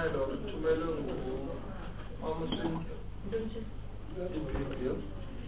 Ismail or Tumelung Amusin Bill.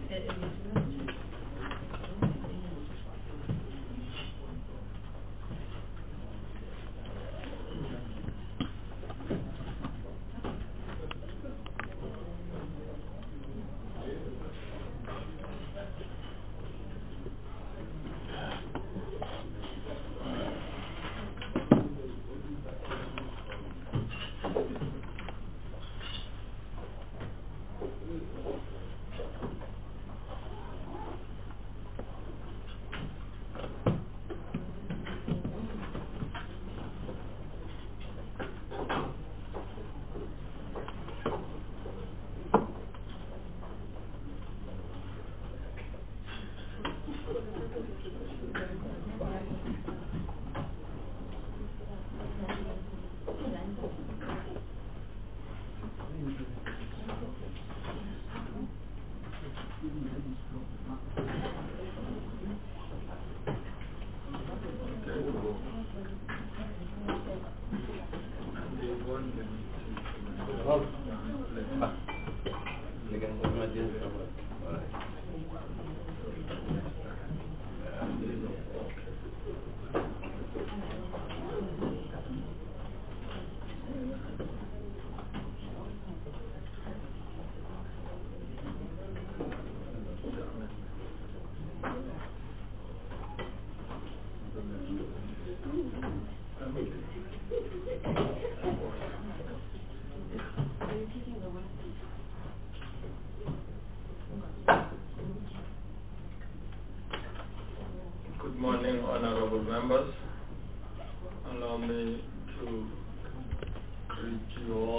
Good morning, honorable members. Allow me to greet you all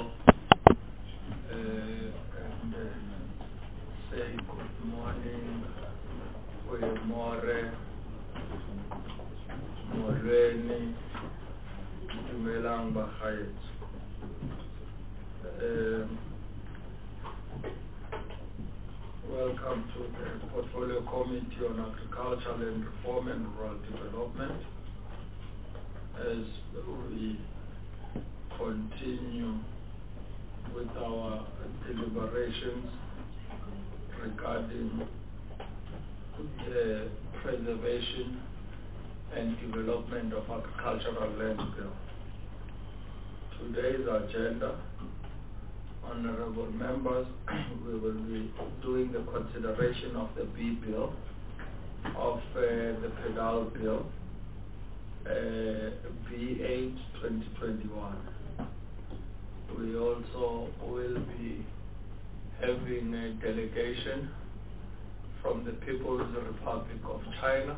and say good morning, Uyemore, Molweni, Dumelang Bakhaet. Welcome to the Portfolio Committee on Agricultural and Reform and Rural Development. As we continue with our deliberations regarding the preservation and development of agricultural land bill. Today's agenda, honorable members, we will be doing the consideration of the B bill, of the pedal bill, B8 2021. We also will be having a delegation from the People's Republic of China,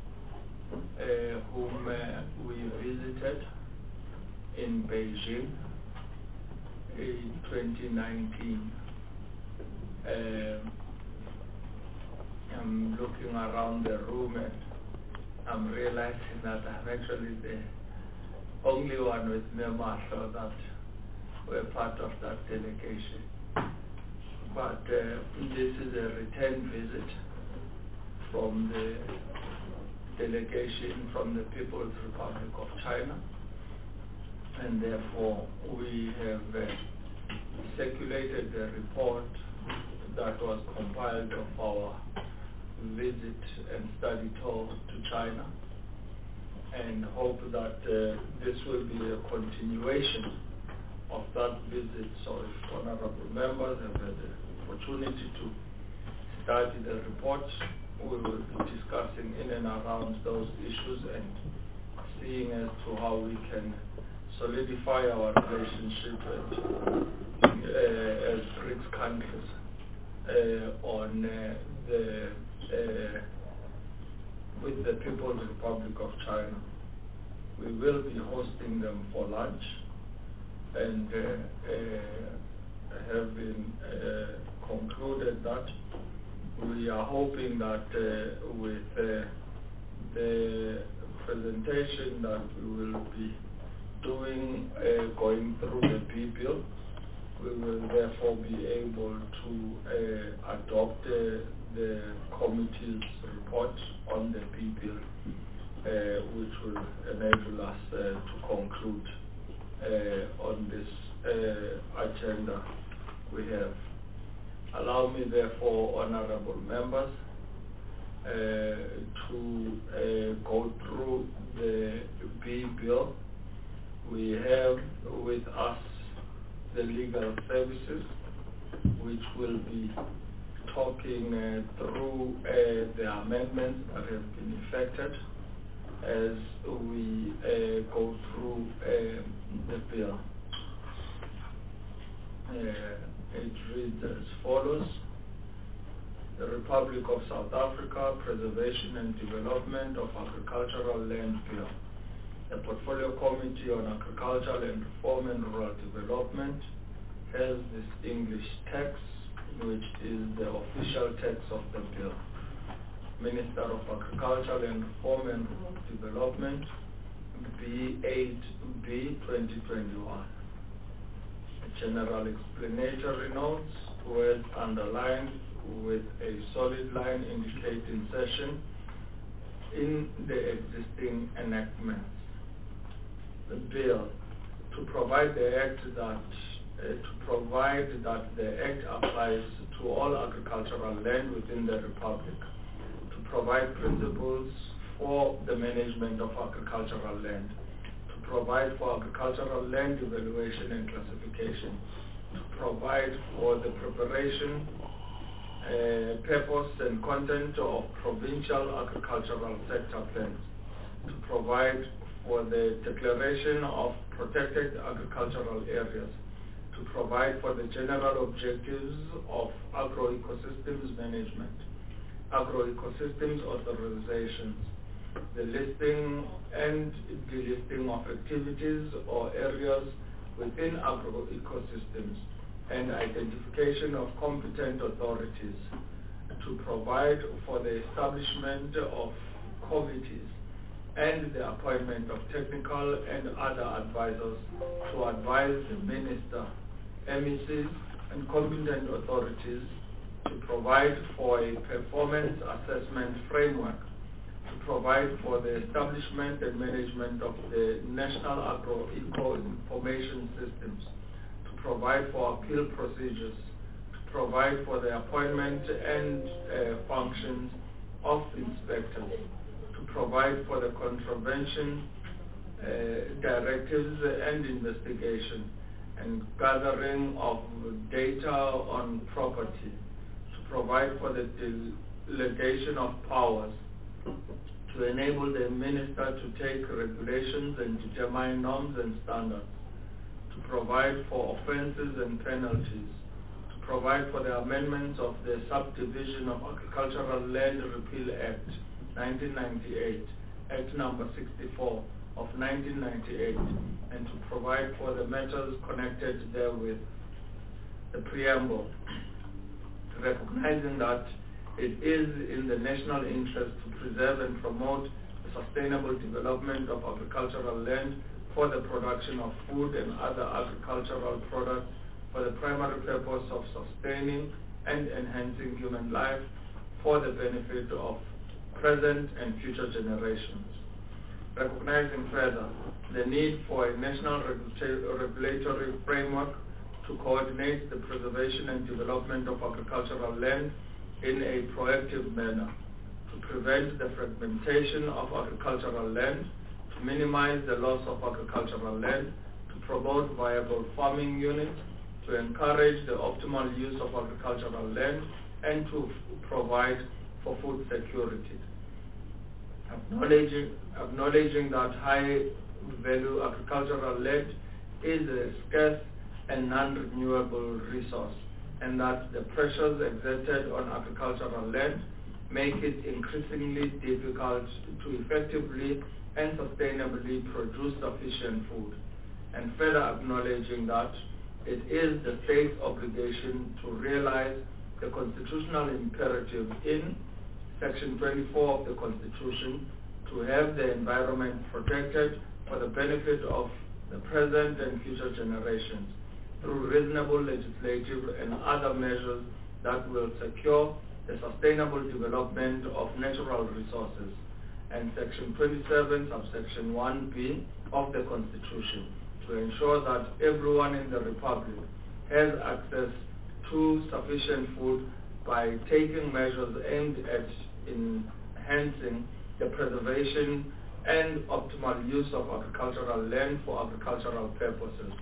whom we visited in Beijing in 2019. I'm looking around the room and I'm realizing that I'm actually the only one with Myanmar that were part of that delegation. But this is a return visit from the delegation from the People's Republic of China, and therefore we have circulated the report that was compiled of our visit and study tour to China, and hope that this will be a continuation of that visit. So if honorable members have had the opportunity to study the report, we will be discussing in and around those issues and seeing as to how we can solidify our relationship as BRICS countries on with the People's Republic of China. We will be hosting them for lunch, and having concluded that, we are hoping that with the presentation that we will be doing, going through the B bill, we will therefore be able to adopt the committee's report on the B bill, which will enable us to conclude on this agenda we have. Allow me therefore, honorable members, to go through the B bill. We have with us the legal services, which will be talking through the amendments that have been effected as we go through the bill. It reads as follows. The Republic of South Africa Preservation and Development of Agricultural Land Bill. The Portfolio Committee on Agriculture, Land Reform and Rural Development has this English text, which is the official text of the bill. Minister of Agriculture, Land Reform and Rural Development, B8B 2021. General explanatory notes, words underlined with a solid line indicating session in the existing enactments. The bill to provide the act that the act applies to all agricultural land within the Republic, to provide principles for the management of agricultural land, to provide for agricultural land evaluation and classification, to provide for the preparation, purpose and content of provincial agricultural sector plans, to provide for the declaration of protected agricultural areas, to provide for the general objectives of agroecosystems management, agroecosystems authorizations, the listing and delisting of activities or areas within agroecosystems, and identification of competent authorities, to provide for the establishment of committees and the appointment of technical and other advisors to advise the minister, MECs, and competent authorities, to provide for a performance assessment framework, to provide for the establishment and management of the National Agro-Eco-Information Systems, to provide for appeal procedures, to provide for the appointment and functions of inspectors, to provide for the contravention directives and investigation and gathering of data on property, to provide for the delegation of powers, to enable the minister to take regulations and determine norms and standards, to provide for offences and penalties, to provide for the amendments of the Subdivision of Agricultural Land Repeal Act 1998, Act number 64 of 1998, and to provide for the matters connected therewith. The preamble, recognizing that it is in the national interest to preserve and promote the sustainable development of agricultural land for the production of food and other agricultural products for the primary purpose of sustaining and enhancing human life for the benefit of present and future generations. Recognizing further the need for a national regulatory framework to coordinate the preservation and development of agricultural land in a proactive manner, to prevent the fragmentation of agricultural land, to minimize the loss of agricultural land, to promote viable farming units, to encourage the optimal use of agricultural land, and to provide for food security. Acknowledging that high-value agricultural land is a scarce and non-renewable resource, and that the pressures exerted on agricultural land make it increasingly difficult to effectively and sustainably produce sufficient food, and further acknowledging that it is the state's obligation to realize the constitutional imperative in Section 24 of the Constitution to have the environment protected for the benefit of the present and future generations through reasonable legislative and other measures that will secure the sustainable development of natural resources, and Section 27, subsection 1b of the Constitution, to ensure that everyone in the Republic has access to sufficient food by taking measures aimed at enhancing the preservation and optimal use of agricultural land for agricultural purposes.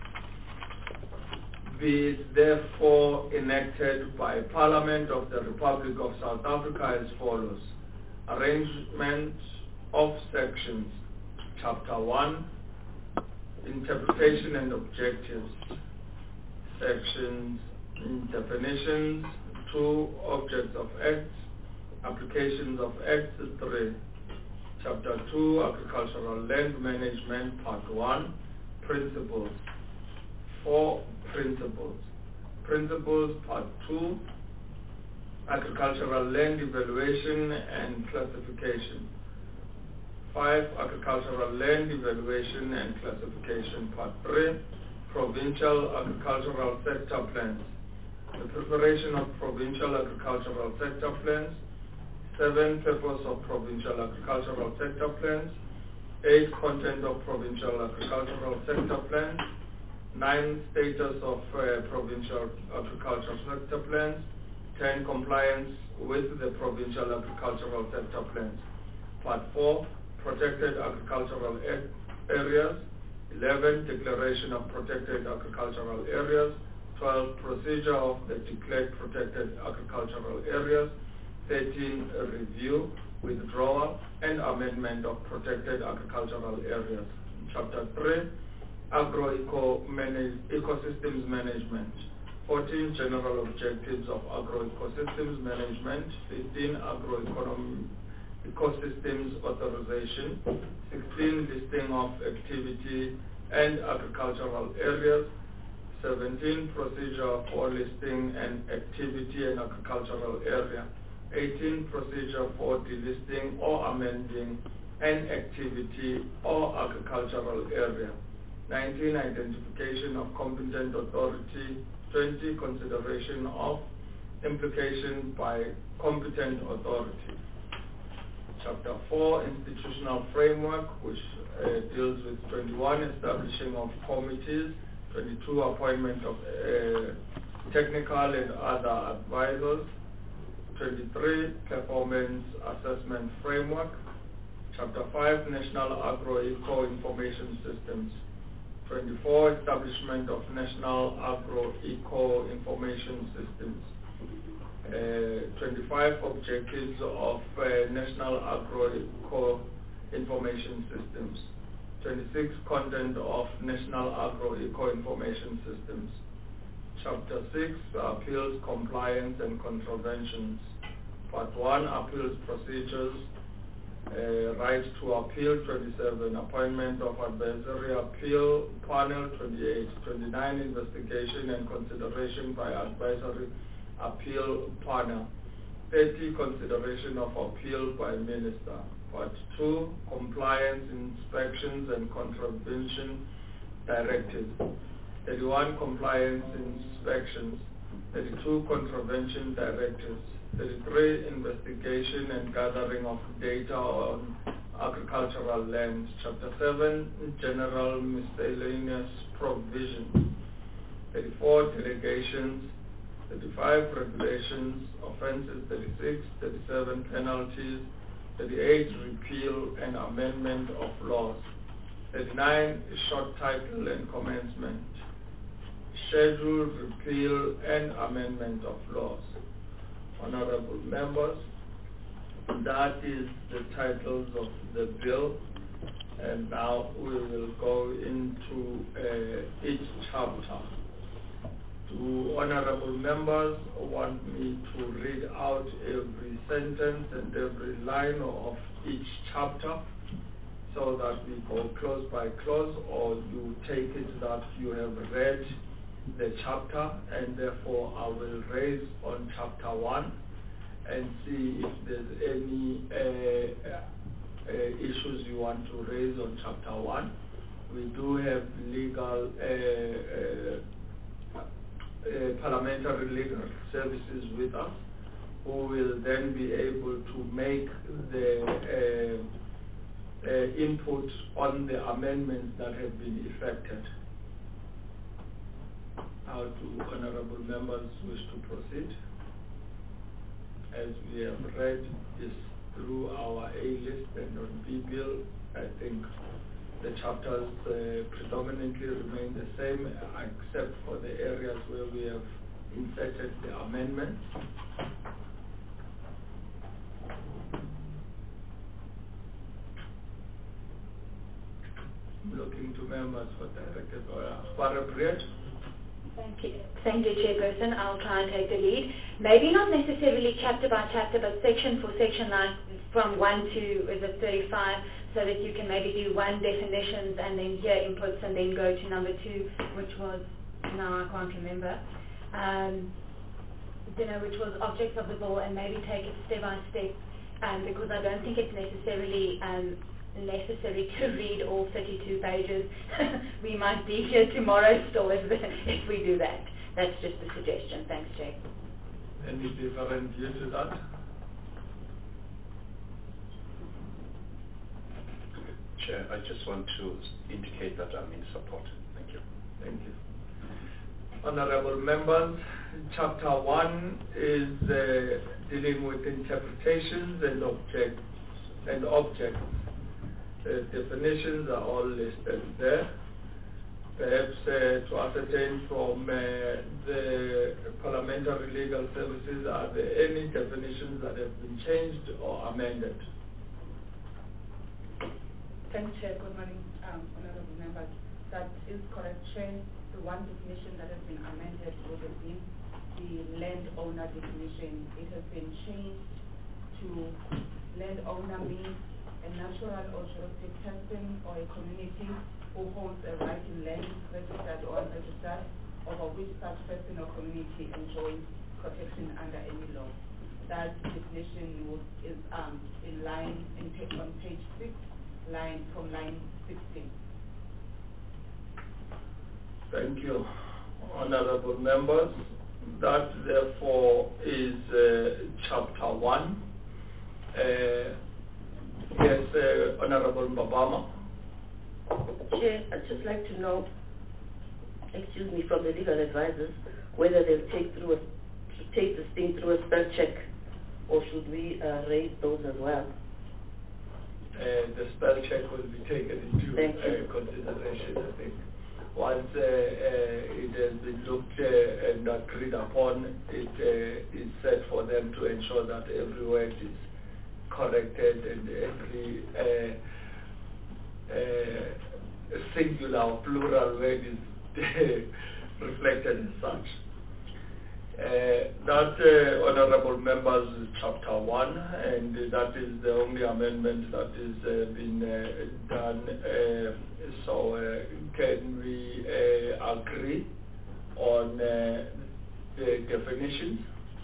Be it therefore enacted by Parliament of the Republic of South Africa as follows. Arrangement of sections. Chapter 1, Interpretation and Objectives. Sections, Definitions. 2, Objects of Acts. Applications of Acts. 3. Chapter 2, Agricultural Land Management, Part 1, Principles. 4, Principles. Principles, Part 2, Agricultural Land Evaluation and Classification. 5, Agricultural Land Evaluation and Classification, Part 3, Provincial Agricultural Sector Plans. The preparation of Provincial Agricultural Sector Plans. 7, Purpose of Provincial Agricultural Sector Plans. 8, Content of Provincial Agricultural Sector Plans. 9, Status of Provincial Agricultural Sector Plans. 10, Compliance with the Provincial Agricultural Sector Plans. Part 4, Protected Agricultural Areas. 11, Declaration of Protected Agricultural Areas. 12, Procedure of the Declared Protected Agricultural Areas. 13, Review, Withdrawal, and Amendment of Protected Agricultural Areas. Chapter 3, Agro-Ecosystems Management. 14, General Objectives of Agro-Ecosystems Management. 15, Agro-Ecosystems Authorization. 16, Listing of Activity and Agricultural Areas. 17, Procedure for Listing and Activity and Agricultural Area. 18, Procedure for delisting or amending an activity or agricultural area. 19, Identification of competent authority. 20, Consideration of implication by competent authority. Chapter 4, Institutional Framework, which deals with 21, Establishing of committees. 22, Appointment of technical and other advisors. 23, Performance Assessment Framework. Chapter 5, National Agro-Eco Information Systems. 24, Establishment of National Agro-Eco Information Systems. 25, Objectives of National Agro-Eco Information Systems. 26, Content of National Agro-Eco Information Systems. Chapter 6, Appeals, Compliance and Contraventions. Part 1, Appeals Procedures. Right to Appeal. 27, Appointment of Advisory Appeal Panel. 28, 29, Investigation and Consideration by Advisory Appeal Panel. 30, Consideration of Appeal by Minister. Part 2, Compliance, Inspections and Contravention Directives. 31, Compliance Inspections. 32, Contravention Directives. 33, Investigation and Gathering of Data on Agricultural Lands. Chapter 7, General Miscellaneous Provisions. 34, Delegations. 35, Regulations. Offenses. 36, 37, Penalties. 38, Repeal and Amendment of Laws. 39, Short Title and Commencement. Schedule, Repeal and Amendment of Laws. Honorable members, that is the titles of the bill, and now we will go into each chapter. Do honorable members want me to read out every sentence and every line of each chapter so that we go clause by clause, or you take it that you have read the chapter and therefore I will raise on chapter 1 and see if there's any issues you want to raise on chapter 1. We do have legal parliamentary legal services with us, who will then be able to make the input on the amendments that have been effected. How do honorable members wish to proceed? As we have read this through our A list and on B bill, I think the chapters predominantly remain the same except for the areas where we have inserted the amendments. I'm looking to members for directed or appropriate. Thank you, Chairperson. I'll try and take the lead. Maybe not necessarily chapter by chapter, but section for section, like from 1 to, is it 35, so that you can maybe do one definitions and then hear inputs and then go to number 2, which was, now I can't remember, which was objects of the bill, and maybe take it step by step, because I don't think it's necessarily necessary to read all 32 pages. We might be here tomorrow still if we do that. That's just a suggestion. Thanks, Jay. Any different view to that? Chair, I just want to indicate that I'm in support. Thank you. Thank you. Honorable members, Chapter 1 is dealing with interpretations and objects. Definitions are all listed there. Perhaps to ascertain from the Parliamentary Legal Services, are there any definitions that have been changed or amended? Thanks, Chair. Good morning, honorable members. That is correct, Chair. The one definition that has been amended would have been the landowner definition. It has been changed to landowner means a natural or juristic person or a community who holds a right in land, registered or unregistered, over which such person or community enjoys protection under any law. That definition is in line on page 6, from line 16. Thank you, honorable members. That therefore is Chapter 1. Yes, Honorable Mbabama. Chair, I'd just like to know, from the legal advisors, whether they'll take this thing through a spell check, or should we raise those as well? The spell check will be taken into consideration, I think. Once it has been looked and agreed upon, it is set for them to ensure that every word is corrected and every singular or plural word is reflected as such. That, honorable members, is Chapter 1, and that is the only amendment that is been done. So can we agree on the definitions?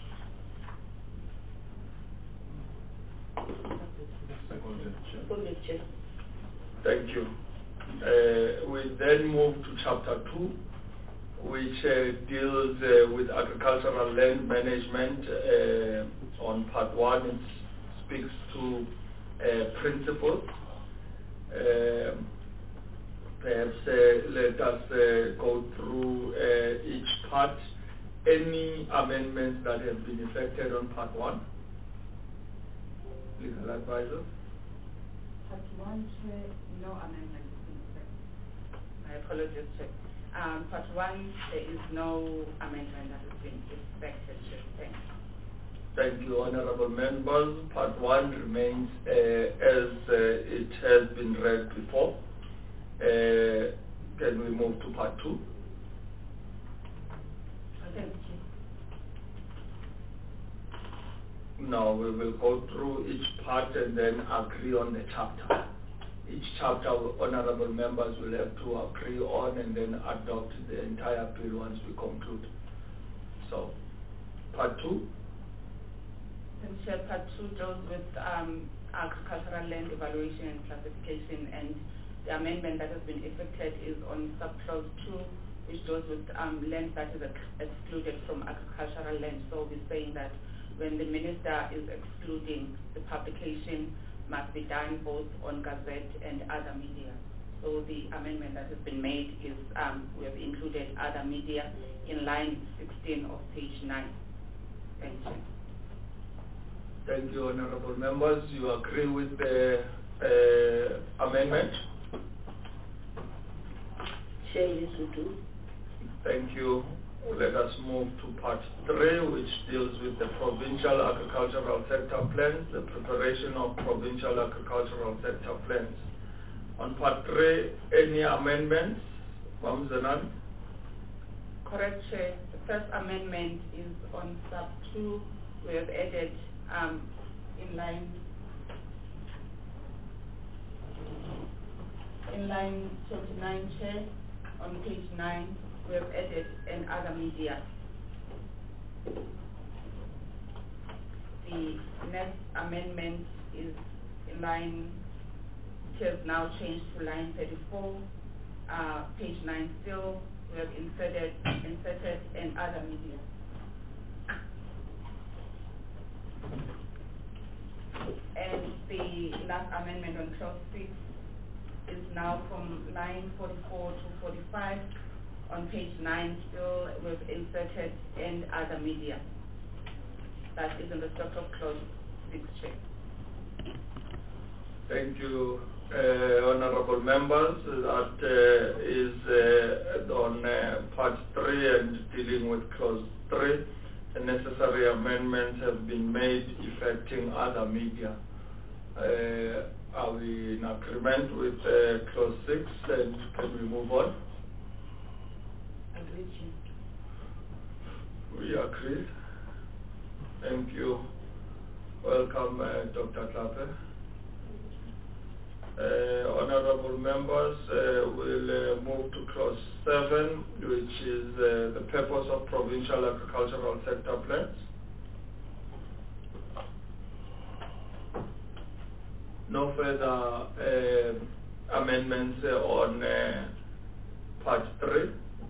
Thank you. We then move to Chapter 2, which deals with agricultural land management. On Part 1, it speaks to principles. Perhaps let us go through each part. Any amendments that have been effected on Part 1? Legal advisor? Part 1, Chair, no amendment has been effected. My apologies, Chair. Part 1, there is no amendment that has been effected, Chair. Thanks. Thank you, honorable members. Part 1 remains as it has been read before. Can we move to Part 2? Thank you. No, we will go through each part and then agree on the chapter. Each chapter, honorable members will have to agree on and then adopt the entire bill once we conclude. So, Part 2? Chair, Part 2 deals with agricultural land evaluation and classification, and the amendment that has been effected is on subclause 2, which deals with land that is excluded from agricultural land. So we're saying that when the minister is excluding the publication, must be done both on Gazette and other media. So the amendment that has been made is we have included other media in line 16 of page 9. Thank you. Thank you, honorable members. You agree with the amendment? Chair, yes, we do. Thank you. Let us move to part 3, which deals with the provincial agricultural sector plans, the preparation of provincial agricultural sector plans. On part 3, any amendments? Ma'am Zenan? Correct, Chair. The first amendment is on sub 2. We have added in line 29, Chair, on page 9, we have added and other media. The next amendment is in line, it has now changed to line 34, page 9 still, we have inserted and other media. And the last amendment on clause 6 is now from line 44 to 45. On page 9 still we've inserted and other media. That is in respect of clause 6, Chair. Thank you, honorable members. That is on part 3 and dealing with clause 3. The necessary amendments have been made affecting other media. Are we in agreement with clause 6, and can we move on? Agreed, Chair. We agree. Thank you. Welcome, Dr. Klape. Honorable members, we'll move to clause 7, which is the purpose of provincial agricultural sector plans. No further amendments on part 3.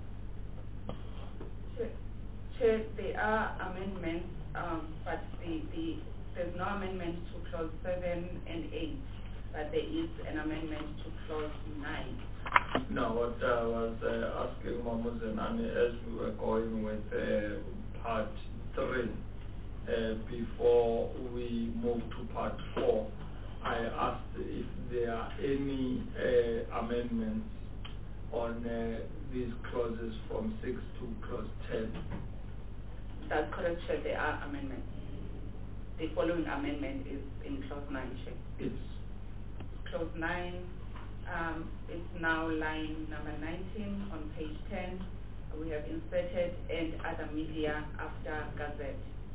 Chair, there are amendments, but there's no amendment to clause 7 and 8. But there is an amendment to clause 9. No, what I was asking Mama Zenani, as we were going with part 3, before we move to part 4, I asked if there are any amendments on these clauses from 6 to clause 10. That's correct, Chair. There are amendments. The following amendment is in clause 9, Chair. It's Clause 9 is now line number 19 on page 10. We have inserted and other media after Gazette.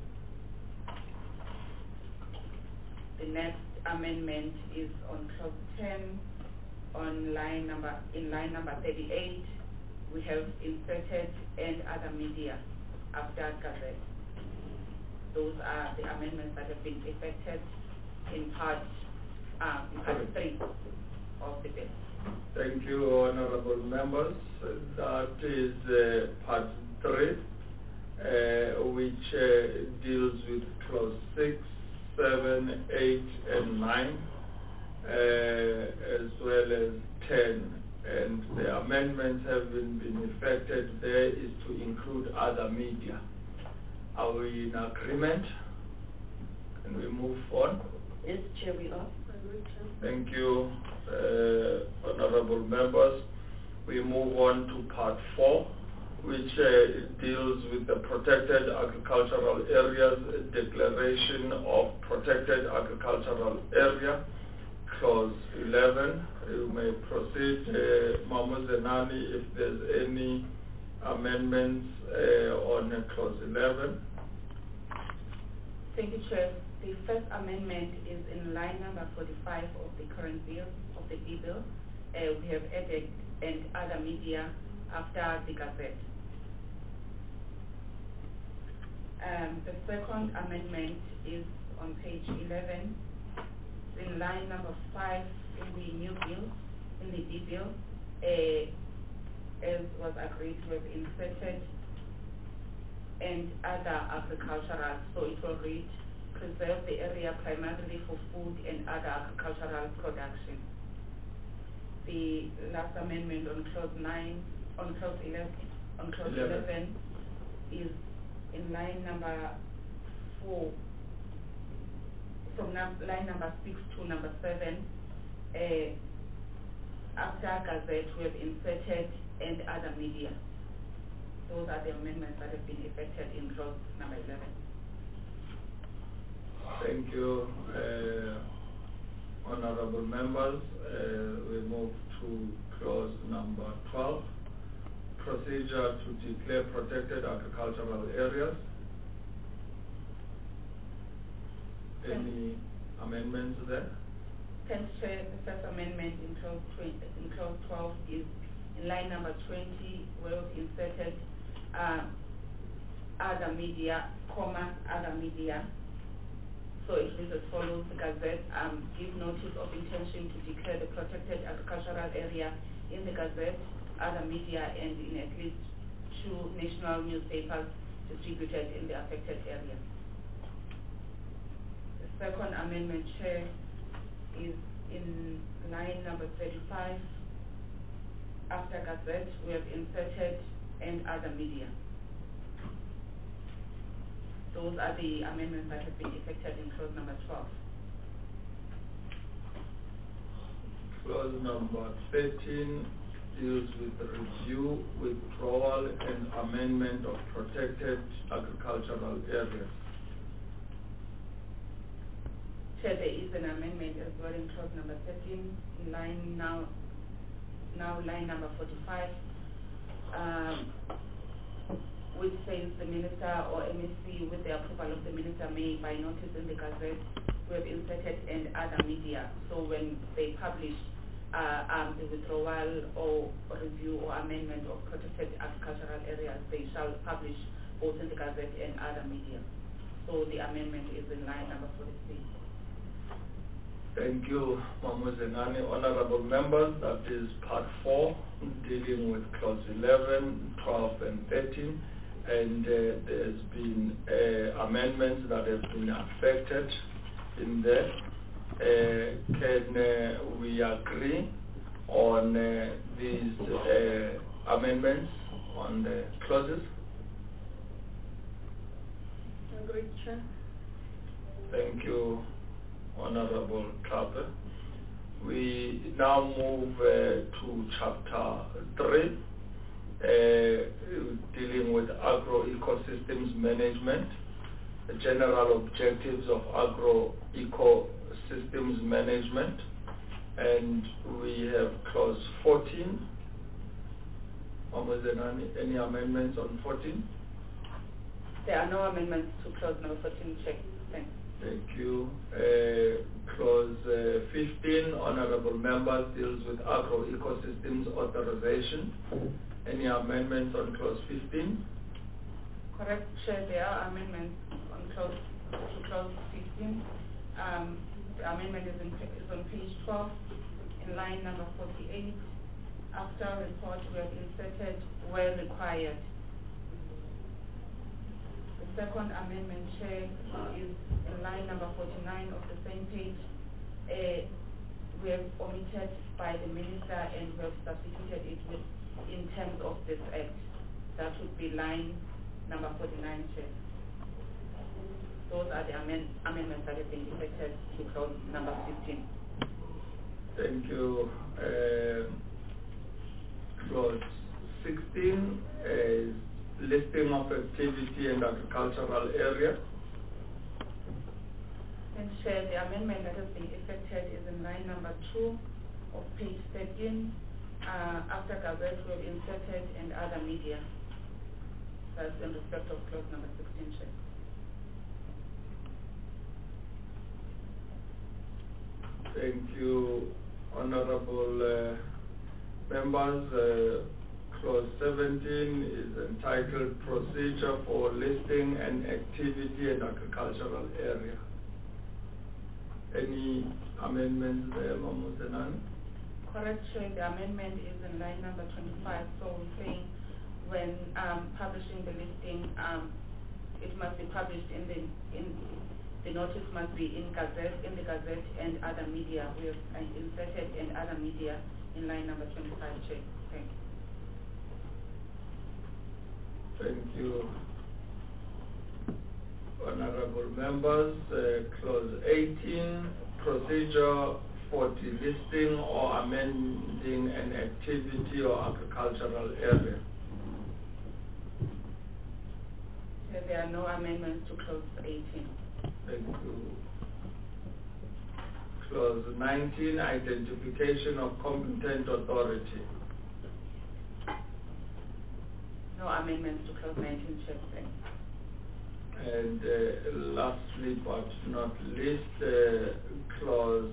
The next amendment is on clause 10 on line number 38. We have inserted and other media after Gazette. Those are the amendments that have been effected in part 3 of the bill. Thank you, honorable members. That is part 3, which deals with clause 6, 7, 8, and 9, as well as 10. And the amendments have been effected there is to include other media. Are we in agreement? Can we move on? Yes, Chair, we are. Thank you, honorable members. We move on to part 4, which deals with the protected agricultural areas, declaration of protected agricultural area, clause 11. You may proceed, Mama Zenani, if there's any amendments on clause 11. Thank you, Chair. The first amendment is in line number 45 of the current bill, of the bill. We have added and other media after the Gazette. The second amendment is on page 11, in line number 5 in the new bill, in the D bill, as was agreed, we have inserted and other agricultural, so it will read preserve the area primarily for food and other agricultural production. The last amendment on clause 11 is in line number 4, from line number 6 to number 7. After Gazette, we have inserted and other media. Those are the amendments that have been effected in clause number 11. Thank you, honorable members. We move to clause number 12, procedure to declare protected agricultural areas. Any amendments there? Thanks, Chair. The first amendment in clause 12 is in line number 20, where we've inserted other media, other media. So it reads as follows: the Gazette give notice of intention to declare the protected agricultural area in the Gazette, other media, and in at least 2 national newspapers distributed in the affected area. The second amendment, Chair, is in line number 35. After Gazette, we have inserted and other media. Those are the amendments that have been effected in clause number 12. Clause number 13 deals with the review, withdrawal, and amendment of protected agricultural areas. Chair, there is an amendment as well in clause number 13, in line now line number 45, which says the minister or MEC, with the approval of the minister, may by notice in the Gazette, we have inserted and other media. So when they publish the withdrawal or review or amendment of protected agricultural areas, they shall publish both in the Gazette and other media. So the amendment is in line number 43. Thank you, Mamuzenani. Honorable members, that is part 4, dealing with clause 11, 12, and 13. And there's been amendments that have been affected in there. Can we agree on these amendments on the clauses? Agreed, Chair. Thank you, Honorable Kape. We now move to chapter 3, dealing with agro-ecosystems management, the general objectives of agro-ecosystems management, and we have clause 14. Any amendments on 14? There are no amendments to clause number 14, Chair. Thanks. Thank you. Clause 15, honorable members, deals with agro-ecosystems authorization. Any amendments on clause 15? Correct, Chair. There are amendments on clause 15. The amendment is on page 12, in line number 48. After report, we have inserted where required. The second amendment, Chair, is in line number 49 of the same page. We have omitted by the minister and we have substituted it with in terms of this act. That would be line number 49, Chair. Those are the amendments that have been effected to clause number 15. Thank you. Clause 16 is listing of activity and agricultural area. And Chair, the amendment that has been effected is in line number 2 of page 13. After Gazette, we have inserted and other media. That's in respect of clause number 16, Chair. Thank you, honorable members. Clause 17 is entitled Procedure for Listing and Activity in Agricultural Area. Any amendments there, Mamuzenani? Correct, Chair. The amendment is in line number 25. So we're saying when publishing the listing, it must be published in The notice must be in the Gazette and other media. We have inserted and other media in line number 25, Chair. Thank you. Thank you. Honorable members, clause 18, procedure for delisting or amending an activity or agricultural area. There are no amendments to clause 18. Thank you. Clause 19, identification of competent authority. No amendments to clause 19, Chair. Thank you. And lastly but not least, clause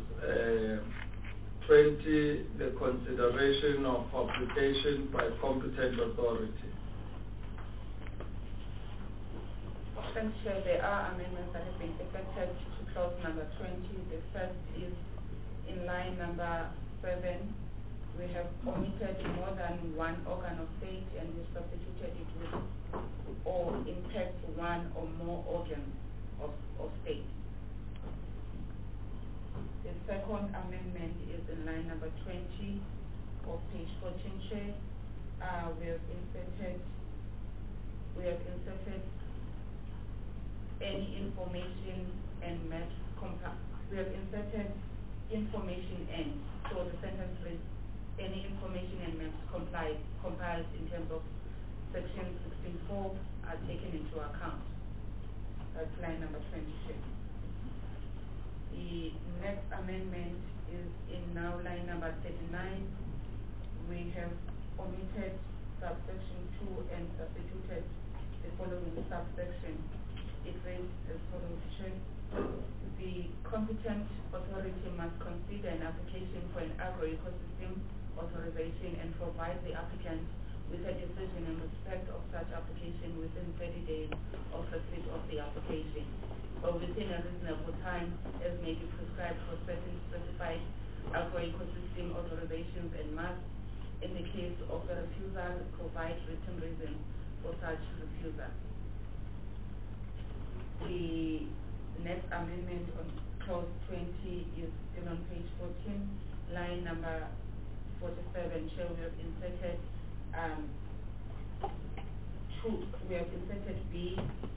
20, the consideration of application by competent authority. Thanks, Chair. There are amendments that have been effected to clause number 20. The first is in line number 7. We have omitted more than one organ of state and we substituted it with or impacts one or more organs of state. The second amendment is in line number 20 of page 14, Chair. We have inserted any information and maps we have inserted information and so the sentence reads any information and maps compiled in terms of section 16.4 are taken into account. That's line number 22. The next amendment is in now line number 39. We have omitted subsection 2 and substituted the following subsection. It reads as follows: the competent authority must consider an application for an agroecosystem authorization and provide the applicant with a decision in respect of such application within 30 days of receipt of the application, or within a reasonable time as may be prescribed for certain specified agroecosystem authorizations, and must, in the case of a refusal, provide written reason for such refusal. The next amendment on clause 20 is still on page 14, line number 47. Chair, we have inserted we have inserted B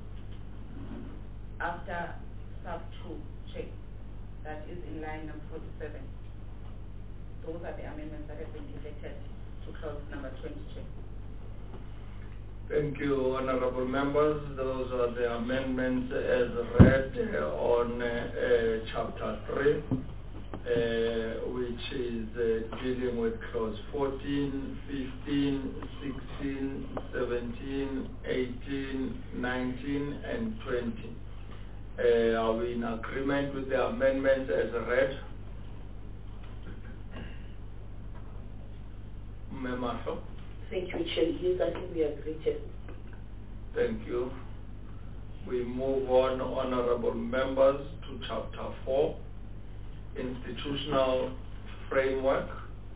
after sub 2, Chair. That is in line number 47. Those are the amendments that have been effected to clause number 20, Chair. Thank you, honorable members. Those are the amendments as read on chapter 3, which is dealing with clause 14, 15, 16, 17, 18, 19, and 20. Are we in agreement with the amendments as read? Memato? Thank you, Chair. Yes, I think we agree, Chair. Thank you. We move on, honorable members, to chapter 4, institutional framework.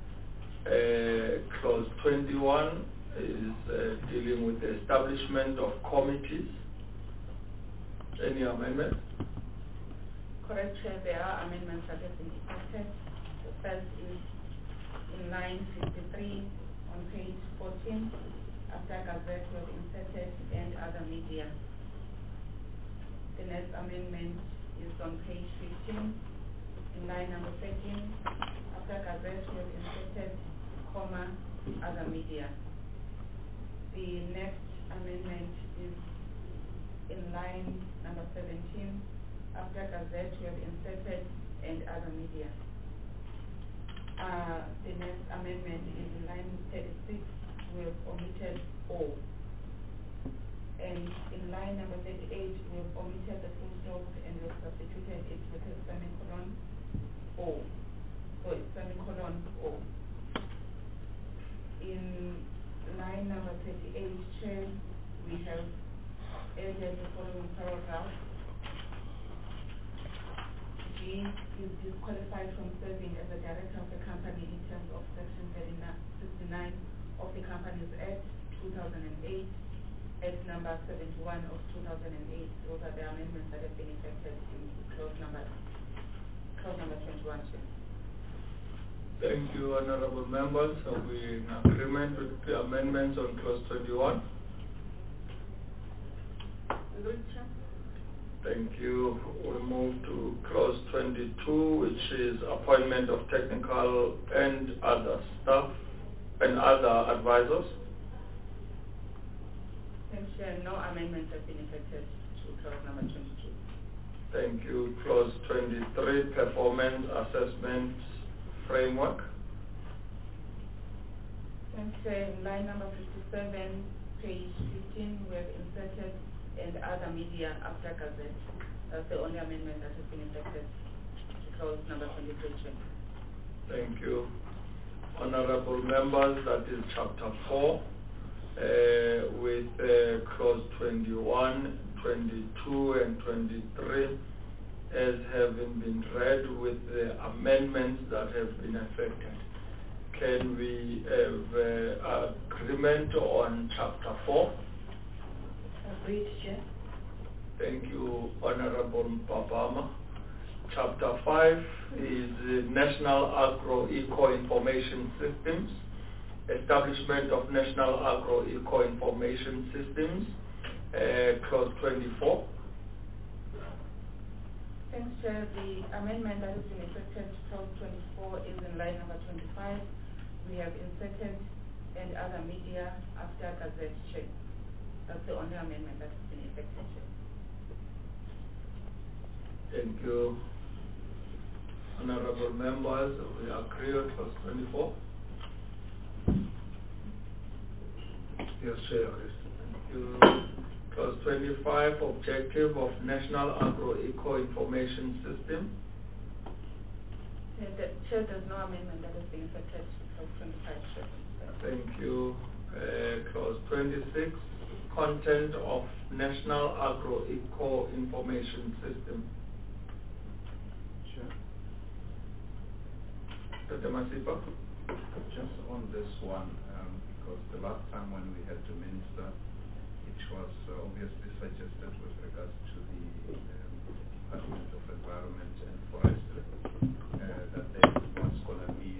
Clause 21 is dealing with the establishment of committees. Any amendments? Correct, Chair. There are amendments that have been effected. The first is in line 53 on page 14. After Gazette, we have inserted and other media. The next amendment is on page 15. In line number 13, after Gazette, we have inserted comma, other media. The next amendment is in line number 17. After Gazette, we have inserted and other media. The next amendment is in line 36. We have omitted O. And in line number 38, we have omitted the full stop and we have substituted it with a semicolon O. So it's semicolon O. In line number 38, Chair, we have added the following paragraph. G is disqualified from serving as a director of the company in terms of section 69 of the Companies Act 2008. at number 71 of 2008. Those are the amendments that have been effected in clause number 21. Chair. Thank you, honorable members. Are we in agreement with the amendments on clause 21? Agreed, Chair. Thank you. We'll move to clause 22, which is appointment of technical and other staff and other advisors. Thanks, Chair. No amendments have been effected to clause number 22. Thank you. Clause 23, performance assessment framework. Thanks, Chair. In line number 57, page 15, we have inserted and other media after Gazette. That's the only amendment that has been effected to clause number 23, Chair. Thank you. Honorable members, that is chapter 4 with clause 21, 22 and 23 as having been read with the amendments that have been effected. Can we have agreement on chapter 4? Agreed, Chair. Thank you, Honorable Mpabama. Chapter 5 is National Agro-Eco Information Systems, establishment of National Agro-Eco Information Systems, clause 24. Thanks, Chair. The amendment that has been effected to clause 24 is in line number 25. We have inserted and other media after Gazette, Chair. That's the only amendment that has been effected, Chair. Thank you. Honorable members, we agree on clause 24? Yes, Chair. Thank you. Clause 25, objective of National Agro-Eco Information System. Chair, there's no amendment that has been effected to clause 25, Chair. Thank you. Clause 26, content of National Agro-Eco Information System. Sure. Dr. Masipa? Just on this one, because the last time when we had to minister, it was obviously suggested with regards to the Department of Environment and Forestry that there was going to be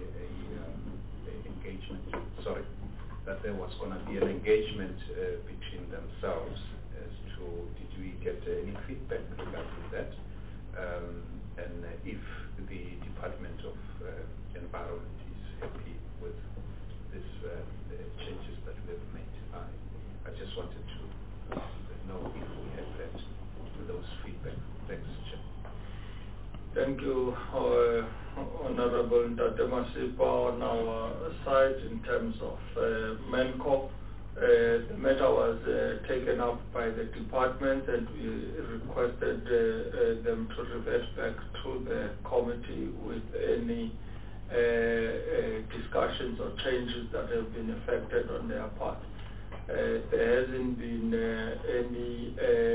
an engagement between themselves as to did we get any feedback regarding that, and if the Department of Environment is happy with this changes that we have made. I just wanted to know if we had that, those feedback. Thanks, Chair. Thank you, Honorable Dr. Masipa. On our side, in terms of MENCO, the matter was taken up by the department and we requested them to revert back to the committee with any discussions or changes that have been effected on their part. There hasn't been any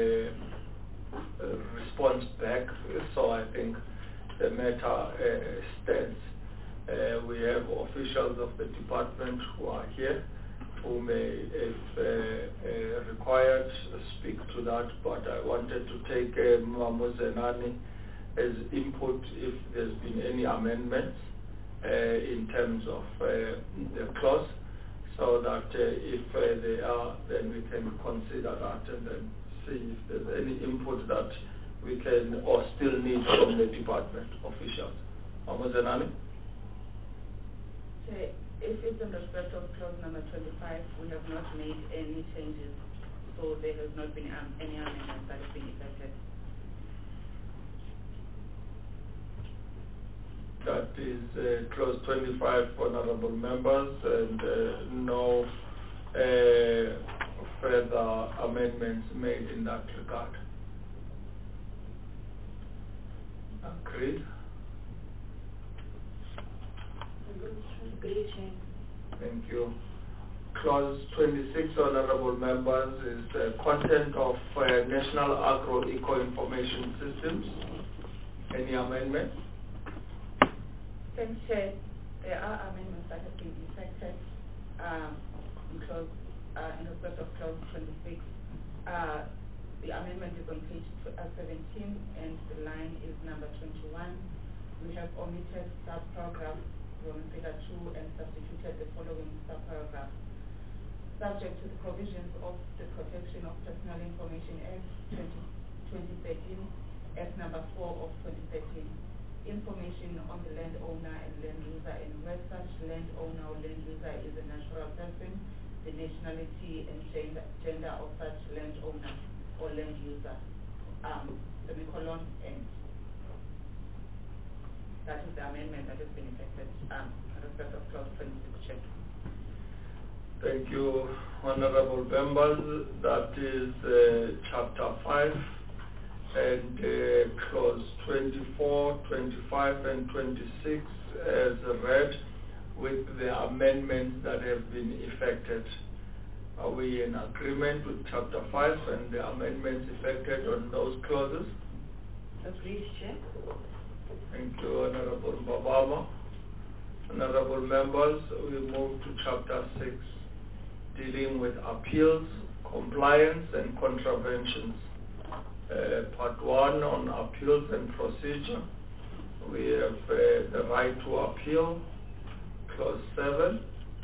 response back, so I think the matter stands. We have officials of the department who are here who may, if required, speak to that, but I wanted to take Mamuzenani as input if there's been any amendments in terms of the clause, so that if they are, then we can consider that and then see if there's any input that we can or still need from the department officials. Mamuzenani? If it's in respect of clause number 25, we have not made any changes, so there has not been any amendments that have been effected. That is clause 25, honorable members, and no further amendments made in that regard. Agreed? Agreed, Chair. Thank you. Clause 26, honorable members, is the content of National Agro-Eco Information Systems. Any amendment? Thanks, Chair. There are amendments that have been effected in clause in respect of clause 26, the amendment is on page 17 and the line is number 21. We have omitted subparagraph Roman figure 2 and substituted the following subparagraph. Subject to the provisions of the Protection of Personal Information Act 2013, Act number 4 of 2013. Information on the landowner and land user, and where such landowner or land user is a natural person, the nationality and gender of such landowner or land user, semicolon, and that is the amendment that has been effected in respect of clause 26. Check. Thank you, honorable members. That is chapter 5 and clause 24, 25, and 26 as read with the amendments that have been effected. Are we in agreement with chapter 5 and the amendments effected on those clauses? Agreed, Chair. Thank you, Honorable Mbabama. Honorable members, we move to chapter 6, dealing with appeals, compliance, and contraventions. Part 1 on appeals and procedure. We have the right to appeal, clause 7.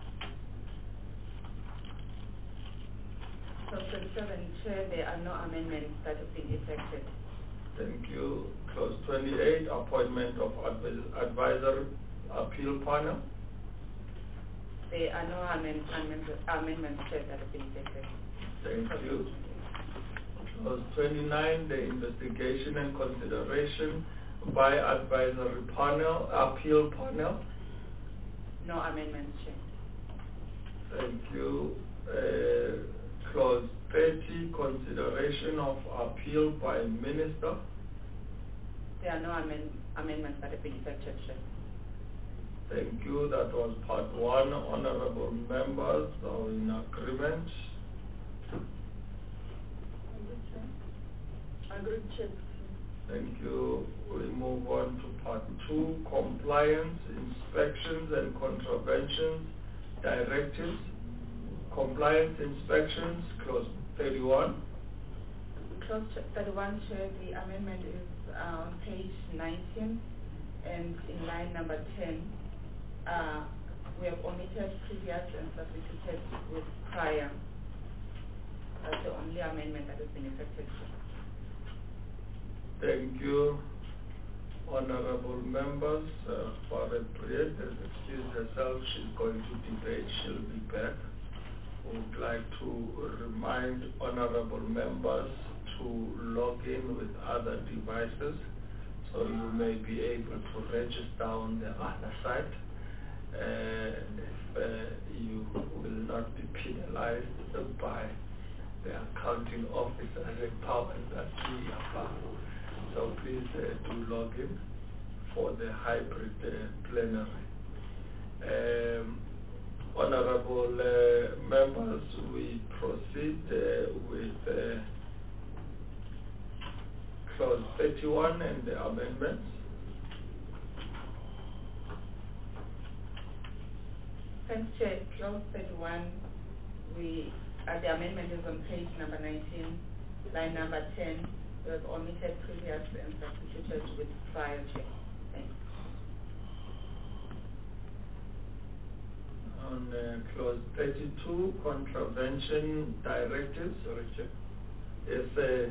Clause 27, Chair, there are no amendments that have been effected. Thank you. Clause 28, appointment of advisory appeal panel. There are no amendments, Chair, that have been effected. Thank you. Clause 29, the investigation and consideration by advisory panel, appeal panel. No amendments, Chair. Thank you. Clause 30, consideration of appeal by minister. There are no amendments that have been effected, Chair. Thank you. That was part 1. Honorable members are in agreement. Agreed, Chair. Thank you. We move on to part 2, compliance, inspections, and contraventions directives. Compliance inspections, clause 31. Clause 31, Chair, the amendment is on page 19 and in line number 10. We have omitted previous and substituted with prior. That's the only amendment that has been effected, Chair. Thank you. Honorable members, Farah Priyat has excused herself. She's going to debate. She'll be back. Would like to remind honorable members to log in with other devices so you may be able to register on the other side. If you will not be penalized by the accounting officers and powers that we have. So please do log in for the hybrid plenary. Honorable members, we proceed with clause 31 and the amendments. Thanks, Chair. Clause 31, the amendment is on page number 19, line number 10. We have omitted previous and substituted with prior, Chair. Thanks. On clause 32, contravention directives. Sorry, Chair. Yes,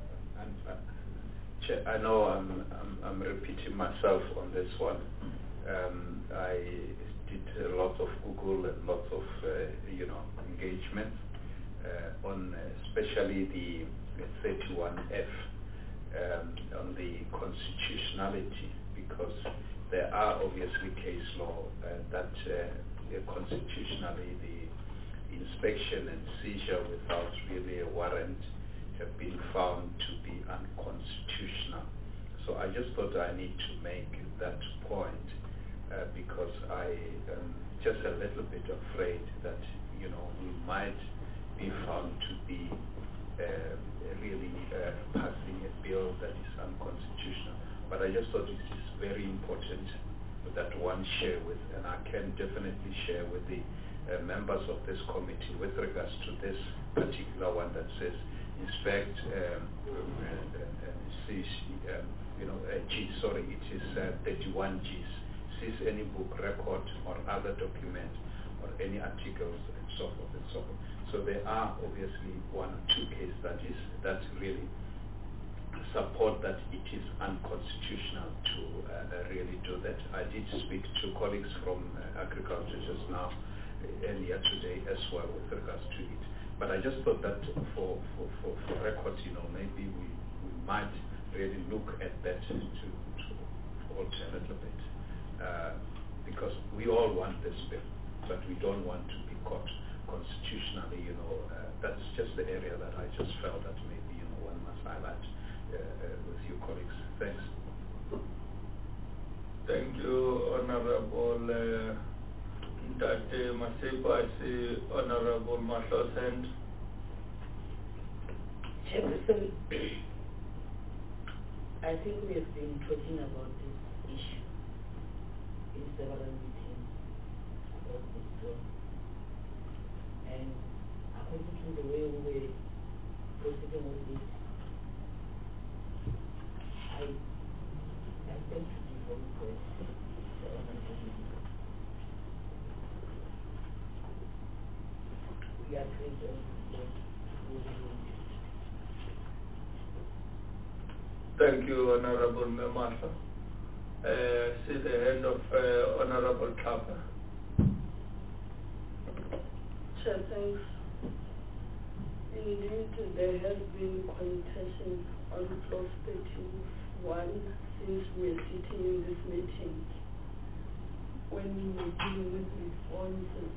Chair, I know I'm repeating myself on this one. I did a lot of Google and lots of engagement on especially the 31F on the constitutionality, because there are obviously case law that constitutionally the inspection and seizure without really a warrant have been found to be unconstitutional. So I just thought I need to make that point because I am just a little bit afraid that we might be found to be really passing a bill that is unconstitutional. But I just thought it is very important that one share with, and I can definitely share with the members of this committee with regards to this particular one that says inspect it is 31 Gs. Seize any book, record, or other document, or any articles, and so forth and so forth. So there are obviously one or two case studies that really support that it is unconstitutional to really do that. I did speak to colleagues from agriculture just now, earlier today as well with regards to it. But I just thought that for records, maybe we might really look at that to alter a little bit. Because we all want this bill, but we don't want to be caught constitutionally, that's just the area that I just felt that maybe, one must highlight with your colleagues. Thanks. Thank you, Honorable Dr. Masipa. I see Honorable Mahlo's hand. Chairperson, I think we have been talking about this issue in several meetings about this law. And according to the way we were proceeding with this, I tend to be very good. We are present. Thank you, Honorable Martha. See the hand of Honorable Klapper. Chair, thanks. Indeed, there has been contention on clause 31 since we are sitting in this meeting. When we were dealing with responses,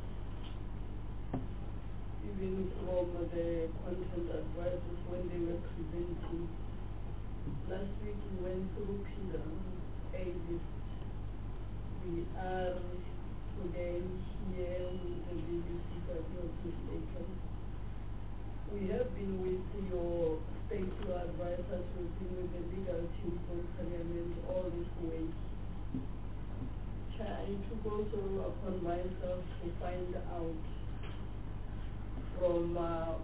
even from the content advisors when they were presenting. Last week we went through pillar A list. We are today here with the BBC, if I'm not mistaken. We have been with your state law advisors, we've been with the legal team from Parliament all this way. I took also upon myself to find out from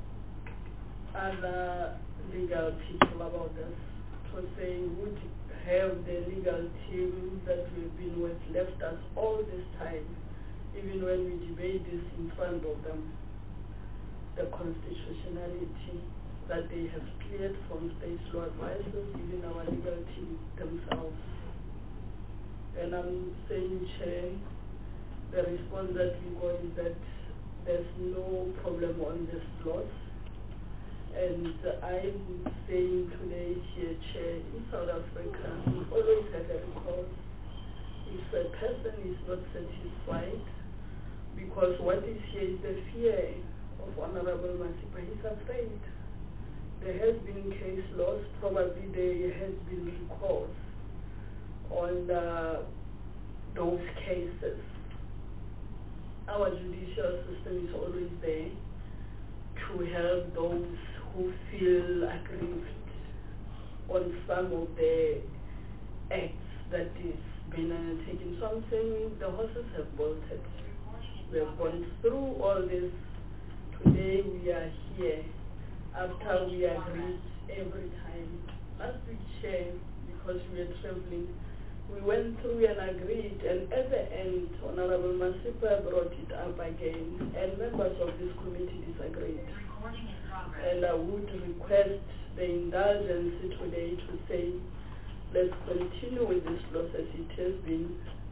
other legal people about this, to say would have the legal team that we've been with left us all this time, even when we debate this in front of them, the constitutionality that they have cleared from state law advisors, even our legal team themselves. And I'm saying, Chair, the response that we got is that there's no problem on this clause. And I'm saying today here, Chair, in South Africa, we always have a recourse. If a person is not satisfied, because what is here is the fear of Honorable Masipa, he's afraid. There has been case loss, probably there has been recourse on those cases. Our judicial system is always there to help those who feel aggrieved on some of the acts that is been undertaken. So I'm saying the horses have bolted. We have gone through all this. Today we are here after we agreed every time. Last week, Chair, because we were traveling, we went through and agreed, and at the end, Honorable Masipa brought it up again, and members of this committee disagreed. And I would request the indulgence today to say, let's continue with this process. It has been,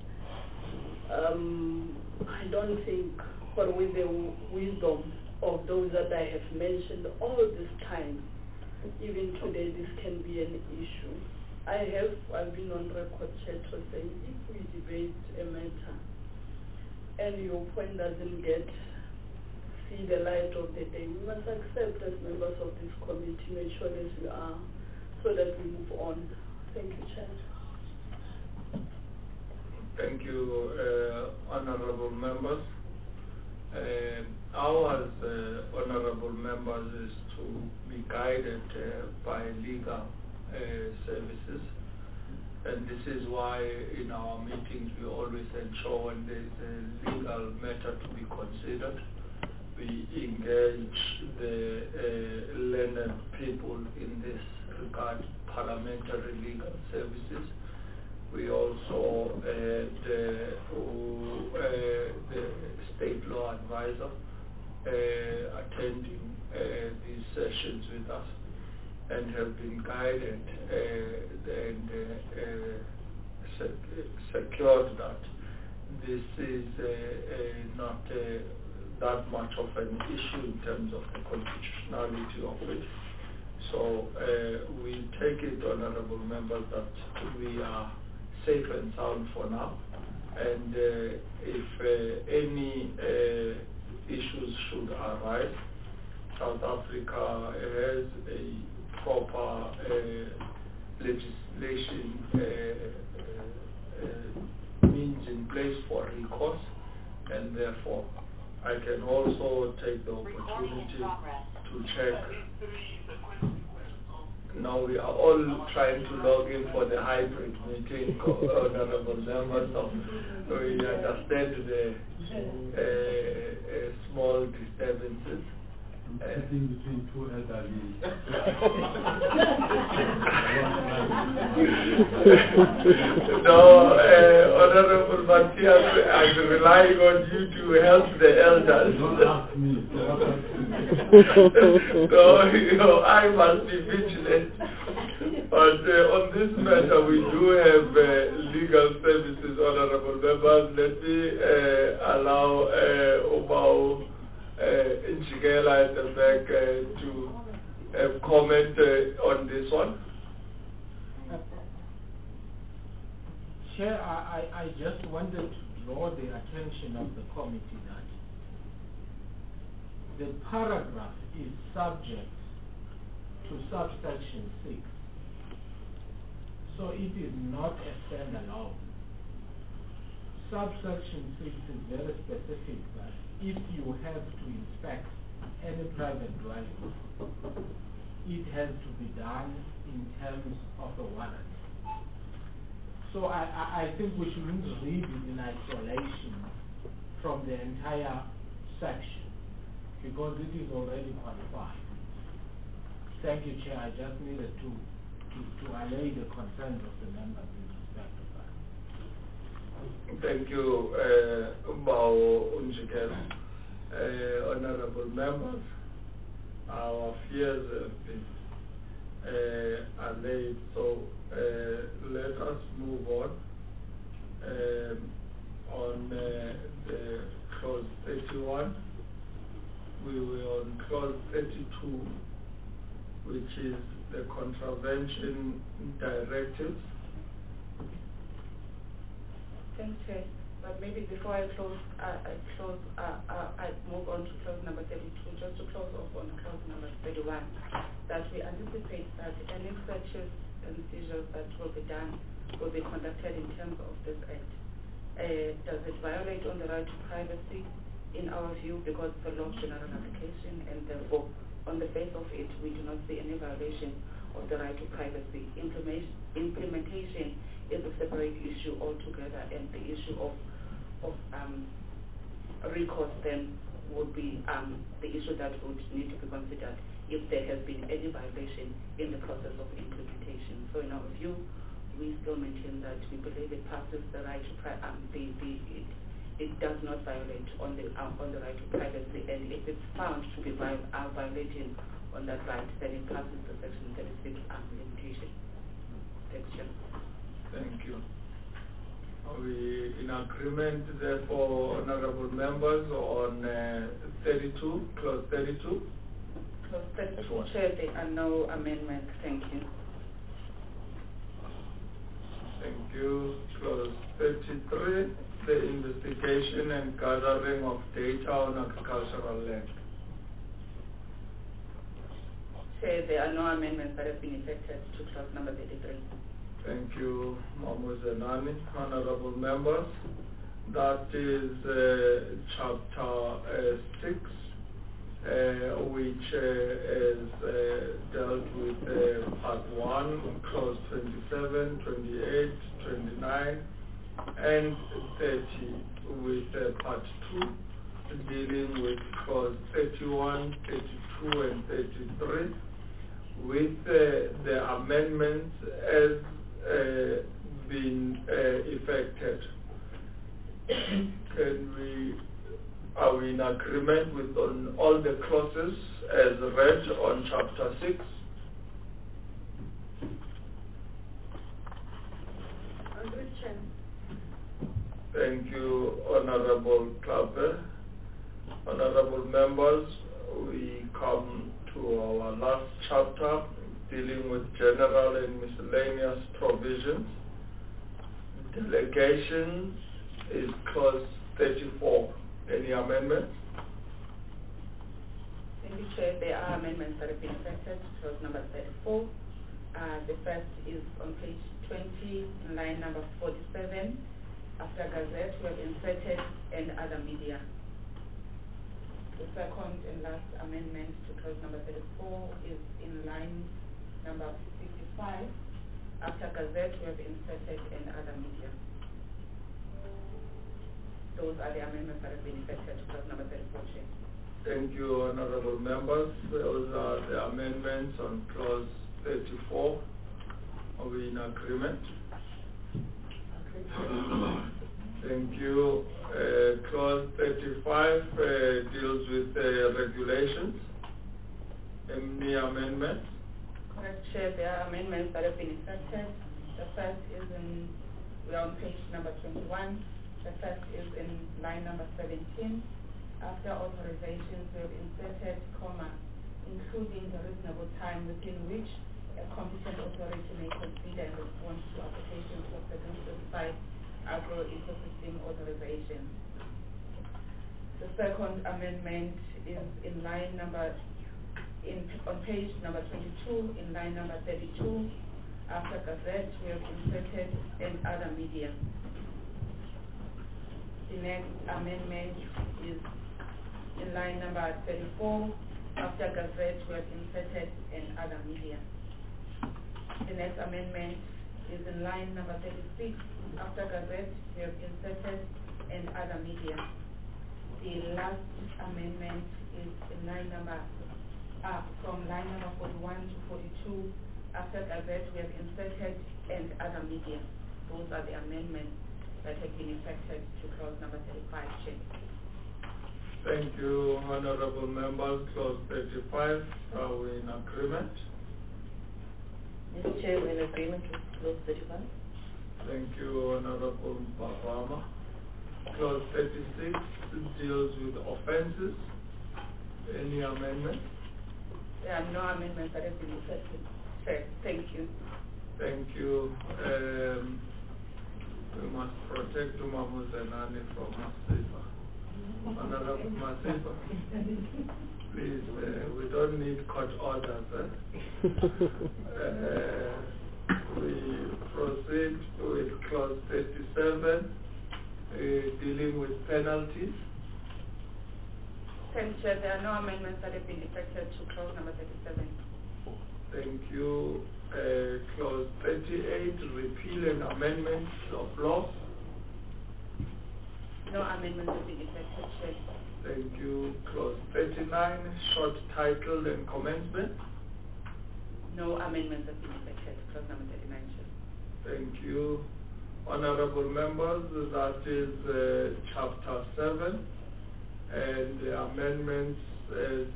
I don't think, for with the wisdom of those that I have mentioned all this time, even today this can be an issue. I've been on record, Chair, to say if we debate a matter and your point doesn't see the light of the day, we must accept as members of this committee, make sure as we are, so that we move on. Thank you, Chair. Thank you, honorable members. Ours, honorable members, is to be guided by legal services. And this is why in our meetings we always ensure when there is a legal matter to be considered, we engage the learned people in this regard, parliamentary legal services. We also had the state law advisor attending these sessions with us, and have been guided and secured that this is not that much of an issue in terms of the constitutionality of it. So we take it, honorable members, that we are safe and sound for now. And if any issues should arise, South Africa has a proper legislation means in place for recourse, and therefore I can also take the opportunity to check. Now we are all trying to log in for the hybrid meeting, honorable members, so we understand the small disturbances. Sitting between two elderly. No, Honorable Matthias, I'm relying on you to help the elders. Don't ask me. No, I must be vigilant. But on this matter, we do have legal services, honorable members. Let me allow Obao Njigela at the back to comment on this one. Chair, I just wanted to draw the attention of the committee that the paragraph is subject to subsection 6. So it is not a standalone. Subsection 6 is very specific that if you have to inspect any private dwelling, it has to be done in terms of a warrant. So I think we shouldn't read it in isolation from the entire section, because it is already qualified. Thank you, Chair. I just needed to allay the concerns of the members in respect of that. Thank you, Bao Unjikela. Honorable members, our fears have been allayed, so let us move on. On the clause 31, we were on clause 32, which is the contravention directives. Thanks, Chair. But maybe before I move on to clause number 32, just to close off on clause number 31, that we anticipate that any searches and seizures that will be done will be conducted in terms of this Act. Does it violate on the right to privacy? In our view, because it's a law of general application, and therefore, on the face of it, we do not see any violation of the right to privacy. Implementation is a separate issue altogether, and the issue of recourse then would be the issue that would need to be considered if there has been any violation in the process of implementation. So in our view, we still maintain that we believe it passes the right to it does not violate on the right to privacy, and if it's found to be violating on that right, then it passes the section 36 limitation. Thanks, Chair. Thank you. Are we in agreement, therefore, honorable members, on 32, clause 32? Clause 32, Chair, there are no amendments. Thank you. Thank you. Clause 33, the investigation and gathering of data on agricultural land. Chair, there are no amendments that have been effected to clause number 33. Thank you, Mamuzenani. Honorable members, that is chapter 6, which is dealt with Part 1, Clause 27, 28, 29, and 30, with Part 2, dealing with Clause 31, 32, and 33, with the amendments as been effected. Are we in agreement with on all the clauses as read on Chapter 6? Agreed, Chair. Thank you, Honorable Klappe. Honorable members, we come to our last chapter dealing with general and miscellaneous provisions. Delegations is Clause 34. Any amendments? Thank you, Chair. There are amendments that have been effected. Clause number 34. The first is on page 20, in line number 47. After Gazette, we have inserted and other media. The second and last amendment to clause number 34 is in line number 55. After Gazette, we have inserted and other media. Those are the amendments that have been effected to clause number 34, Chair. Thank you, honorable members. Those are the amendments on clause 34. Are we in agreement? Thank you. Clause 35 deals with regulations. Any amendments? Correct, Chair. There are amendments that have been effected. The first is we are on page number 21. The first is in line number 17. After authorizations, we have inserted, comma, including the reasonable time within which a competent authority may consider and respond to applications for certain specified agro-ecosystem authorizations. The second amendment is in line number, on page number 22, in line number 32. After Gazette, we have inserted and other media. The next amendment is in line number 34. After Gazette, we have inserted and other media. The next amendment is in line number 36. After Gazette, we have inserted and other media. The last amendment is in line number, from line number 41 to 42. After Gazette, we have inserted and other media. Those are the amendments that have been effected to clause number 35, Chair. Thank you, honorable members. Clause 35, are we in agreement? Mr. Chair, we're in agreement with clause 35. Thank you, honorable Bavama. Clause 36 deals with offenses. Any amendments? There are no amendments that have been effected, Chair. Thank you. Thank you. We must protect Umamuzenani from Masifa. Honorable Masifa, please, we don't need court orders. We proceed with clause 37, dealing with penalties. Thank you, Chair. There are no amendments that have been effected to clause number 37. Thank you. Clause 38, repeal and amendments of law. No amendments have been effected, Chair. Thank you. Clause 39, short title and commencement. No amendments have been effected, clause number 39, Chair. Thank you. Honorable members, that is Chapter 7, and the amendments as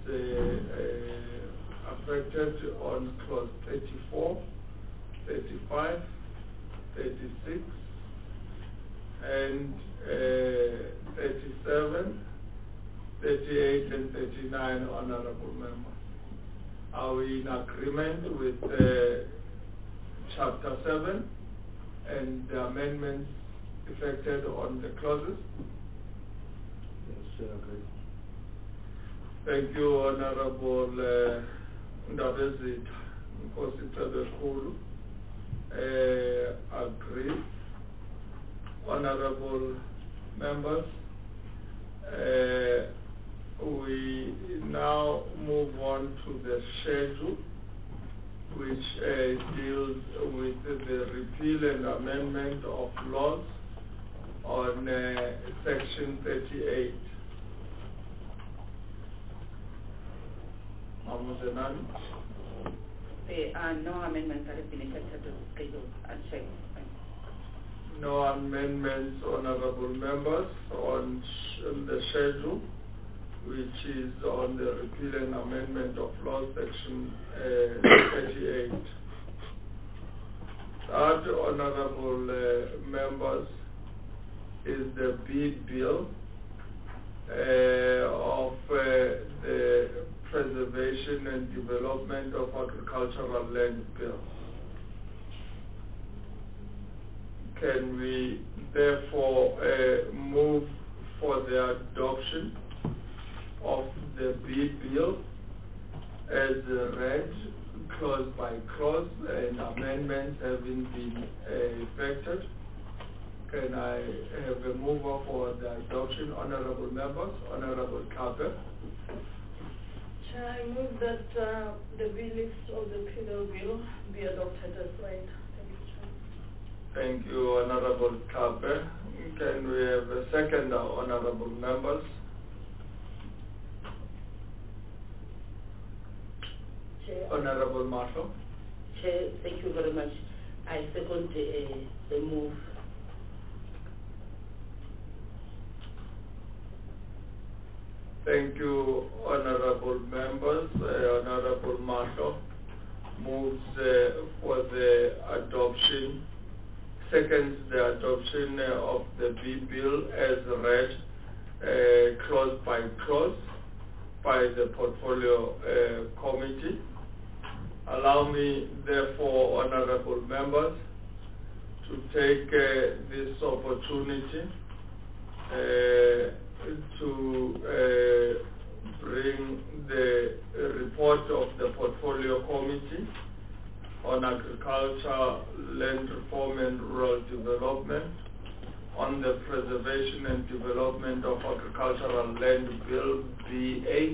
affected on clause 34, 35, 36, and 37, 38, and 39, honorable members. Are we in agreement with Chapter 7 and the amendments effected on the clauses? Yes, agree. Thank you, Honorable Ndabezit Nkositabekhulu. Agree. Honorable members, we now move on to the schedule, which deals with the repeal and amendment of laws on Section 38. Mamuzenani? There are no amendments that have been accepted to the schedule and checked. No amendments, honorable members, on the schedule, which is on the repeal and amendment of law section 38. That, honorable members, is the big bill of the Preservation and Development of Agricultural Land Bill. Can we therefore move for the adoption of the big bill as read, clause by clause, and amendments having been effected? Can I have a mover for the adoption, honorable members? Honorable Kape. Chair, I move that the release of the penal bill be adopted as read. Thank you, Honorable Kape. Can we have a second, honorable members? Chair. Honorable Marshall. Chair, thank you very much. I second the move. Thank you, honorable members. Honorable Marshall moves for the adoption, seconds the adoption of the bill as read, clause by clause, by the portfolio committee. Allow me, therefore, honorable members, to take this opportunity to bring the report of the portfolio committee on agriculture, land reform and rural development, on the preservation and development of agricultural land bill B8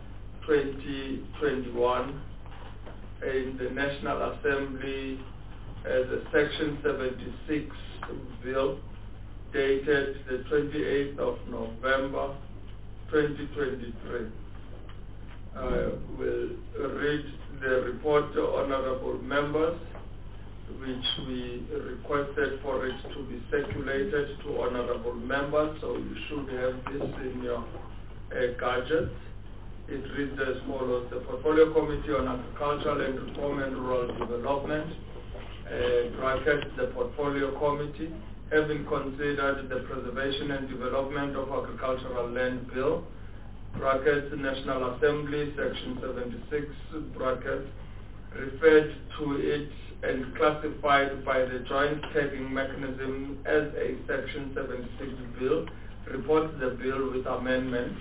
2021 in the National Assembly as a section 76 bill dated the 28th of November 2023. I will read the report to honorable members, which we requested for it to be circulated to honorable members, so you should have this in your gadgets. It reads as follows: the Portfolio Committee on Agricultural and Reform and Rural Development, brackets the Portfolio Committee, having considered the Preservation and Development of Agricultural Land Bill, brackets National Assembly, Section 76, brackets, referred to it and classified by the Joint Tagging Mechanism as a Section 76 bill, reports the bill with amendments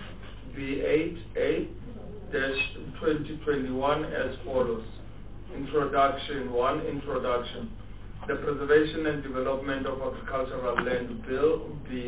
B8A-2021 as follows. Introduction 1. Introduction. The Preservation and Development of Agricultural Land Bill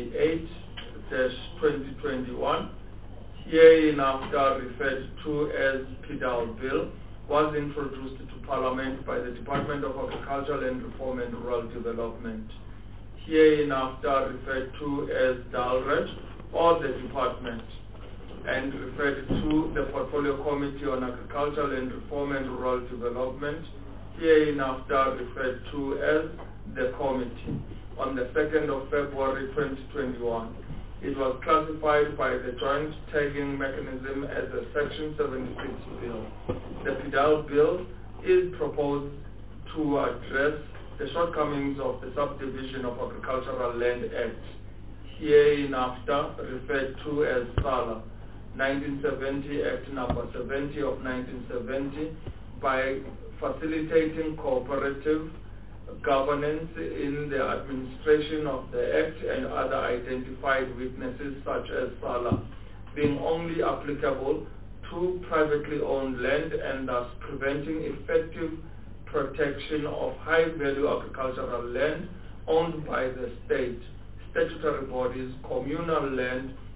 B8-2021, hereinafter referred to as PDAL Bill, was introduced to Parliament by the Department of Agriculture, Land Reform and Rural Development, hereinafter referred to as DALRED or the Department, and referred to the Portfolio Committee on Agriculture, Land Reform and Rural Development, hereinafter referred to as the Committee, on the 2nd of February 2021. It was classified by the Joint Tagging Mechanism as a Section 76 bill. The PDAL bill is proposed to address the shortcomings of the Subdivision of Agricultural Land Act, hereinafter referred to as SALA, 1970 Act number 70 of 1970, by facilitating cooperative governance in the administration of the Act and other identified weaknesses such as SALA, being only applicable to privately owned land and thus preventing effective protection of high-value agricultural land owned by the state, statutory bodies, communal land,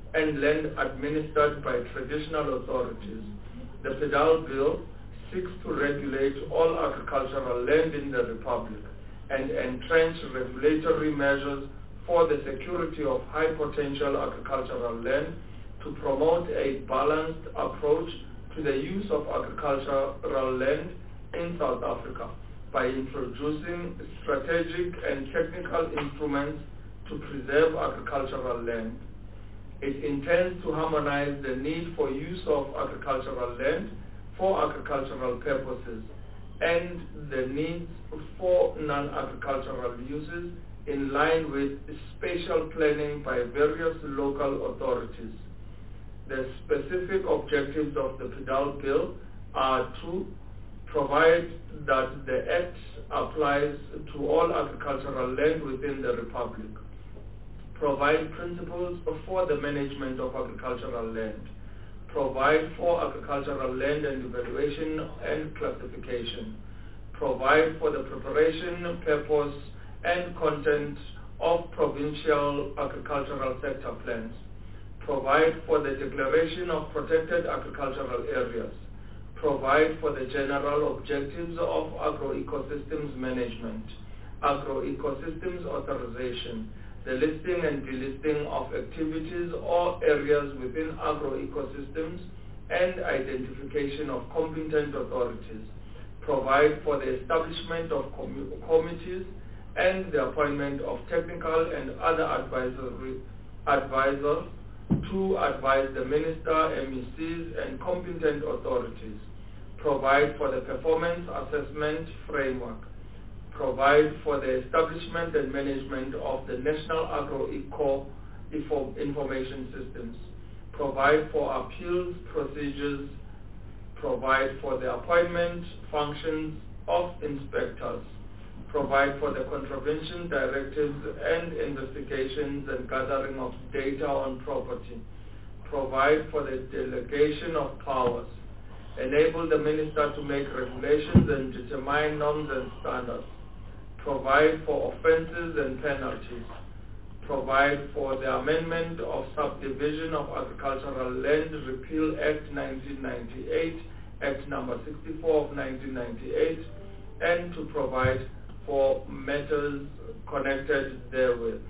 and land administered by traditional authorities. The Pedal Bill seeks to regulate all agricultural land in the Republic and entrench regulatory measures for the security of high potential agricultural land to promote a balanced approach to the use of agricultural land in South Africa by introducing strategic and technical instruments to preserve agricultural land. It intends to harmonize the need for use of agricultural land for agricultural purposes and the needs for non-agricultural uses in line with spatial planning by various local authorities. The specific objectives of the Pedal Bill are to provide that the Act applies to all agricultural land within the Republic, provide principles for the management of agricultural land, provide for agricultural land and evaluation and classification, provide for the preparation, purpose, and content of provincial agricultural sector plans, provide for the declaration of protected agricultural areas, provide for the general objectives of agroecosystems management, agroecosystems authorization, the listing and delisting of activities or areas within agroecosystems, and identification of competent authorities, provide for the establishment of committees and the appointment of technical and other advisors to advise the minister, MECs, and competent authorities, provide for the performance assessment framework, provide for the establishment and management of the National Agro-Eco Information Systems, provide for appeals procedures, provide for the appointment functions of inspectors, provide for the contravention directives and investigations and gathering of data on property, provide for the delegation of powers, enable the minister to make regulations and determine norms and standards, provide for offences and penalties, provide for the amendment of Subdivision of Agricultural Land Repeal Act 1998, Act number 64 of 1998, and to provide for matters connected therewith.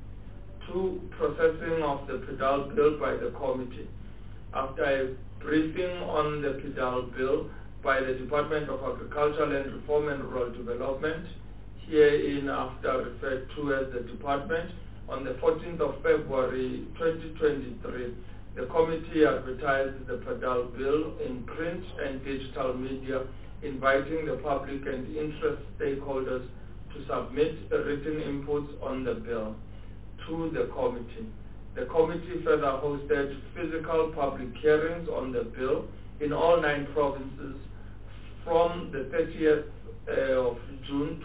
2. Processing of the Pedal Bill by the committee. After a briefing on the Pedal Bill by the Department of Agriculture, Land Reform and Rural Development, herein after referred to as the Department, on the 14th of February 2023, the committee advertised the Pedal Bill in print and digital media, inviting the public and interest stakeholders to submit written inputs on the bill to the committee. The committee further hosted physical public hearings on the bill in all 9 provinces from the 30th of June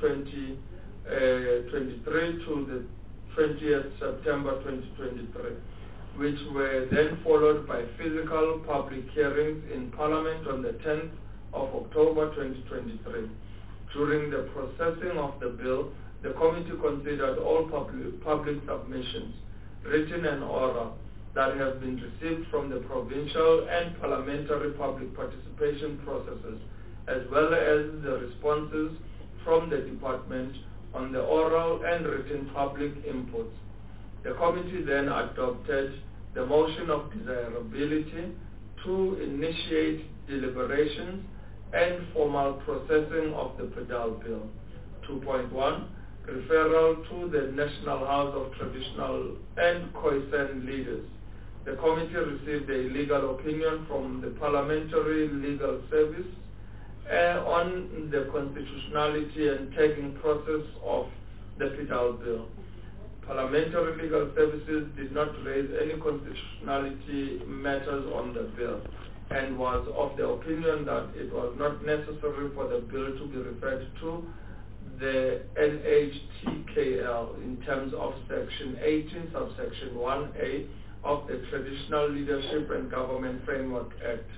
2023 to the 20th September 2023, which were then followed by physical public hearings in Parliament on the 10th of October 2023. During the processing of the bill, the committee considered all public submissions, written and oral, that have been received from the provincial and parliamentary public participation processes, as well as the responses from the department on the oral and written public inputs. The committee then adopted the motion of desirability to initiate deliberations and formal processing of the Pedal Bill. 2.1. Referral to the National House of Traditional and Khoisan Leaders. The committee received a legal opinion from the Parliamentary Legal Service on the constitutionality and tagging process of the Pedal Bill. Parliamentary Legal Services did not raise any constitutionality matters on the bill and was of the opinion that it was not necessary for the bill to be referred to the NHTKL in terms of Section 18, subsection 1A of the Traditional Leadership and Government Framework Act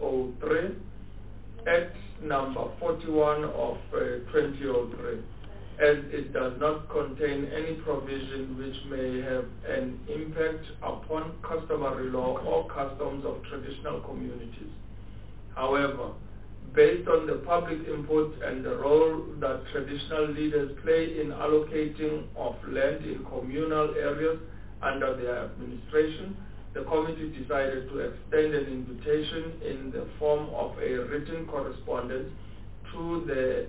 2003, Act number 41 of 2003. as it does not contain any provision which may have an impact upon customary law or customs of traditional communities. However, based on the public input and the role that traditional leaders play in allocating of land in communal areas under their administration, the committee decided to extend an invitation in the form of a written correspondence to the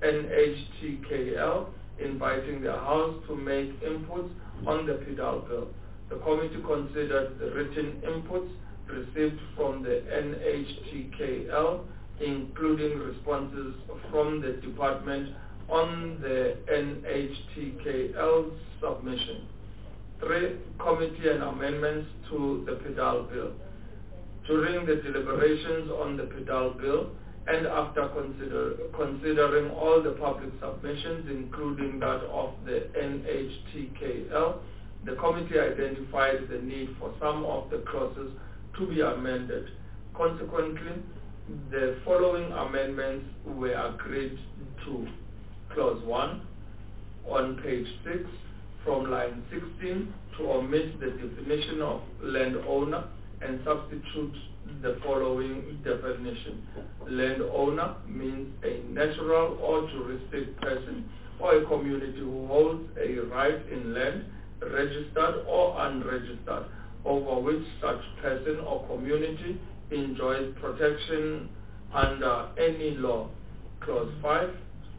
NHTKL, inviting the House to make inputs on the Pedal Bill. The committee considered the written inputs received from the NHTKL, including responses from the department on the NHTKL submission. 3. Committee and amendments to the Pedal Bill. During the deliberations on the Pedal Bill, and after considering all the public submissions, including that of the NHTKL, the committee identified the need for some of the clauses to be amended. Consequently, the following amendments were agreed to. Clause 1, on page 6, from line 16, to omit the definition of landowner and substitute the following definition. Landowner means a natural or juristic person or a community who holds a right in land, registered or unregistered, over which such person or community enjoys protection under any law. Clause 5,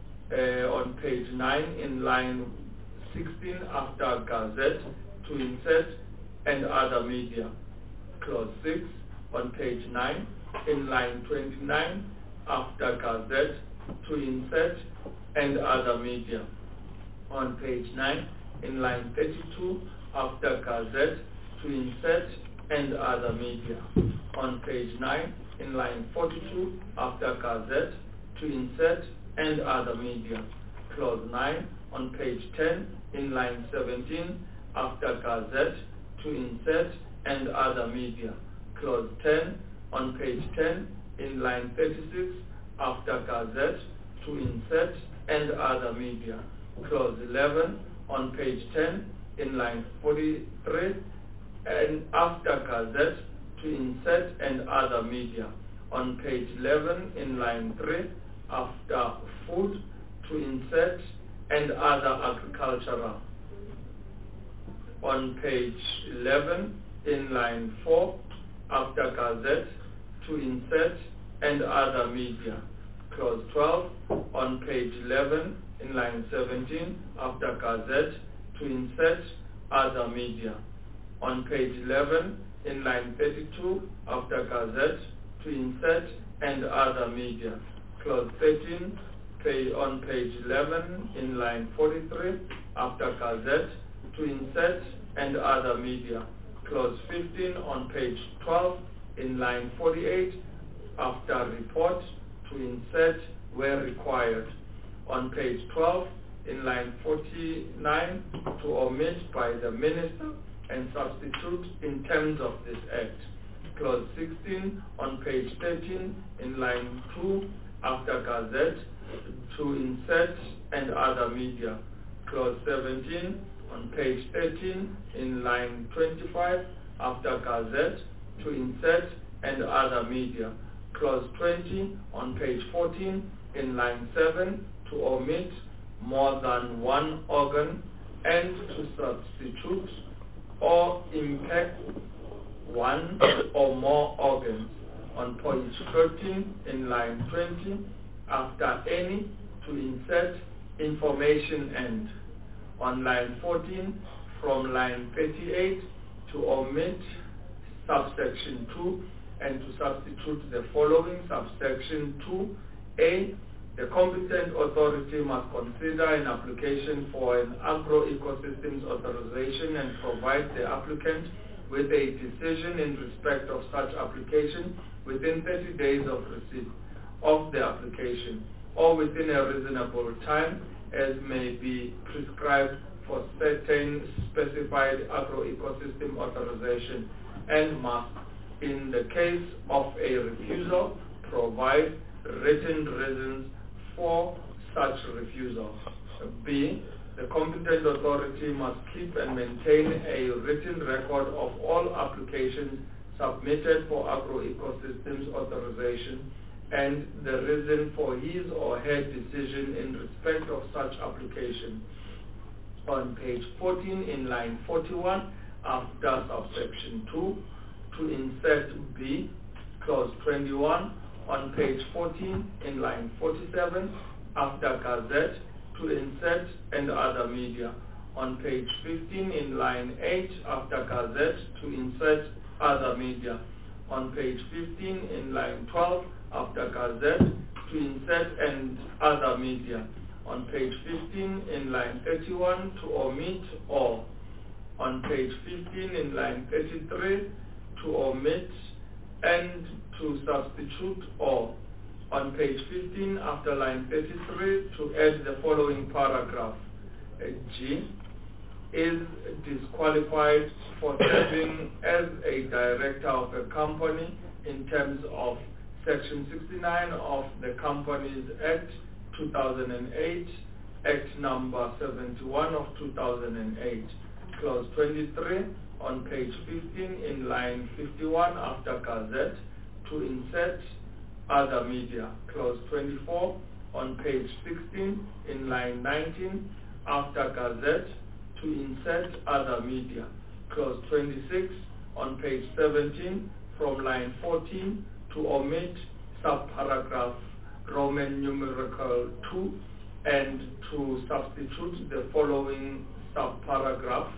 on page 9 in line 16 after Gazette, to insert and other media. Clause 6 on page 9 in line 29 after Gazette, to insert and other media. On page 9 in line 32 after Gazette, to insert and other media. On page 9 in line 42 after Gazette, to insert and other media. Clause 9 on page 10 in line 17 after Gazette, to insert and other media. Clause 10 on page 10 in line 36 after Gazette, to insert and other media. Clause 11 on page 10 in line 43 and after Gazette, to insert and other media. On page 11 in line 3 after food, to insert and other agricultural. On page 11 in line 4 after Gazette, to insert and other media. Clause 12 on page 11 in line 17 after Gazette, to insert other media. On page 11 in line 32 after Gazette, to insert and other media. Clause 13 on page 11 in line 43 after Gazette, to insert and other media. Clause 15 on page 12 in line 48 after report, to insert where required. On page 12 in line 49 to omit by the minister and substitute in terms of this act. Clause 16 on page 13 in line 2 after Gazette, to insert and other media. Clause 17 on page 13 in line 25 after Gazette, to insert and other media. Clause 20 on page 14 in line 7 to omit more than one organ and to substitute or impact one or more organs. On page 13 in line 20 after any, to insert information and. On line 14 from line 38 to omit subsection 2 and to substitute the following subsection 2A. The competent authority must consider an application for an agroecosystems authorization and provide the applicant with a decision in respect of such application within 30 days of receipt of the application, or within a reasonable time as may be prescribed for certain specified agroecosystem authorization, and must, in the case of a refusal, provide written reasons for such refusal. B, the competent authority must keep and maintain a written record of all applications submitted for agroecosystems authorization and the reason for his or her decision in respect of such application. On page 14 in line 41, after subsection 2, to insert B, clause 21, on page 14 in line 47, after Gazette, to insert and other media. On page 15 in line 8, after Gazette, to insert other media. On page 15 in line 12, after Gazette, to insert and other media. On page 15 in line 31, to omit or. On page 15 in line 33, to omit and to substitute or. On page 15 after line 33, to add the following paragraph. G is disqualified for serving as a director of a company in terms of Section 69 of the Companies Act 2008, Act number 71 of 2008. Clause 23 on page 15 in line 51 after Gazette, to insert other media. Clause 24 on page 16 in line 19 after Gazette, to insert other media. Clause 26 on page 17 from line 14, to omit subparagraph Roman numeral 2 and to substitute the following subparagraph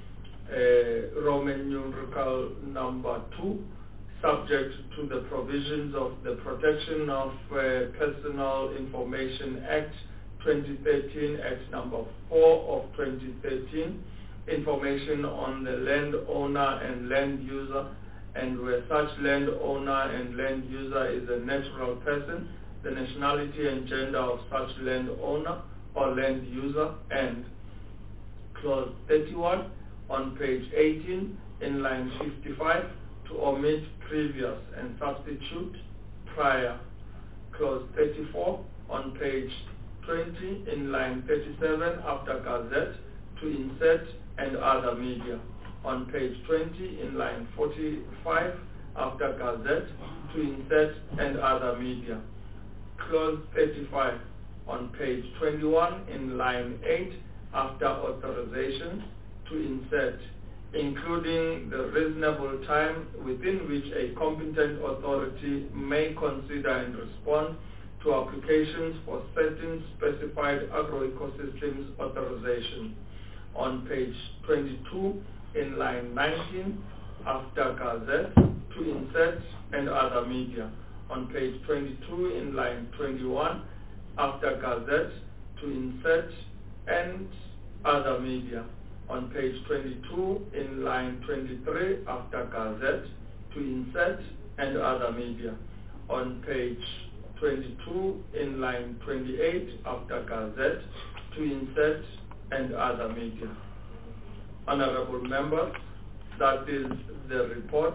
Roman numeral number 2, subject to the provisions of the Protection of Personal Information Act 2013, Act number 4 of 2013, information on the landowner and land user, and where such landowner and land user is a natural person, the nationality and gender of such landowner or land user, and clause 31 on page 18 in line 55, to omit previous and substitute prior. Clause 34 on page 20 in line 37 after Gazette, to insert and other media. On page 20 in line 45 after Gazette, to insert and other media. Clause 35 on page 21 in line 8 after authorization, to insert, including the reasonable time within which a competent authority may consider and respond to applications for certain specified agroecosystems authorization. On page 22 in line 19 after Gazette, to insert and other media. On page 22 in line 21 after Gazette, to insert and other media. On page 22 in line 23 after Gazette, to insert and other media. On page 22 in line 28 after Gazette, to insert and other media. Honorable members, that is the report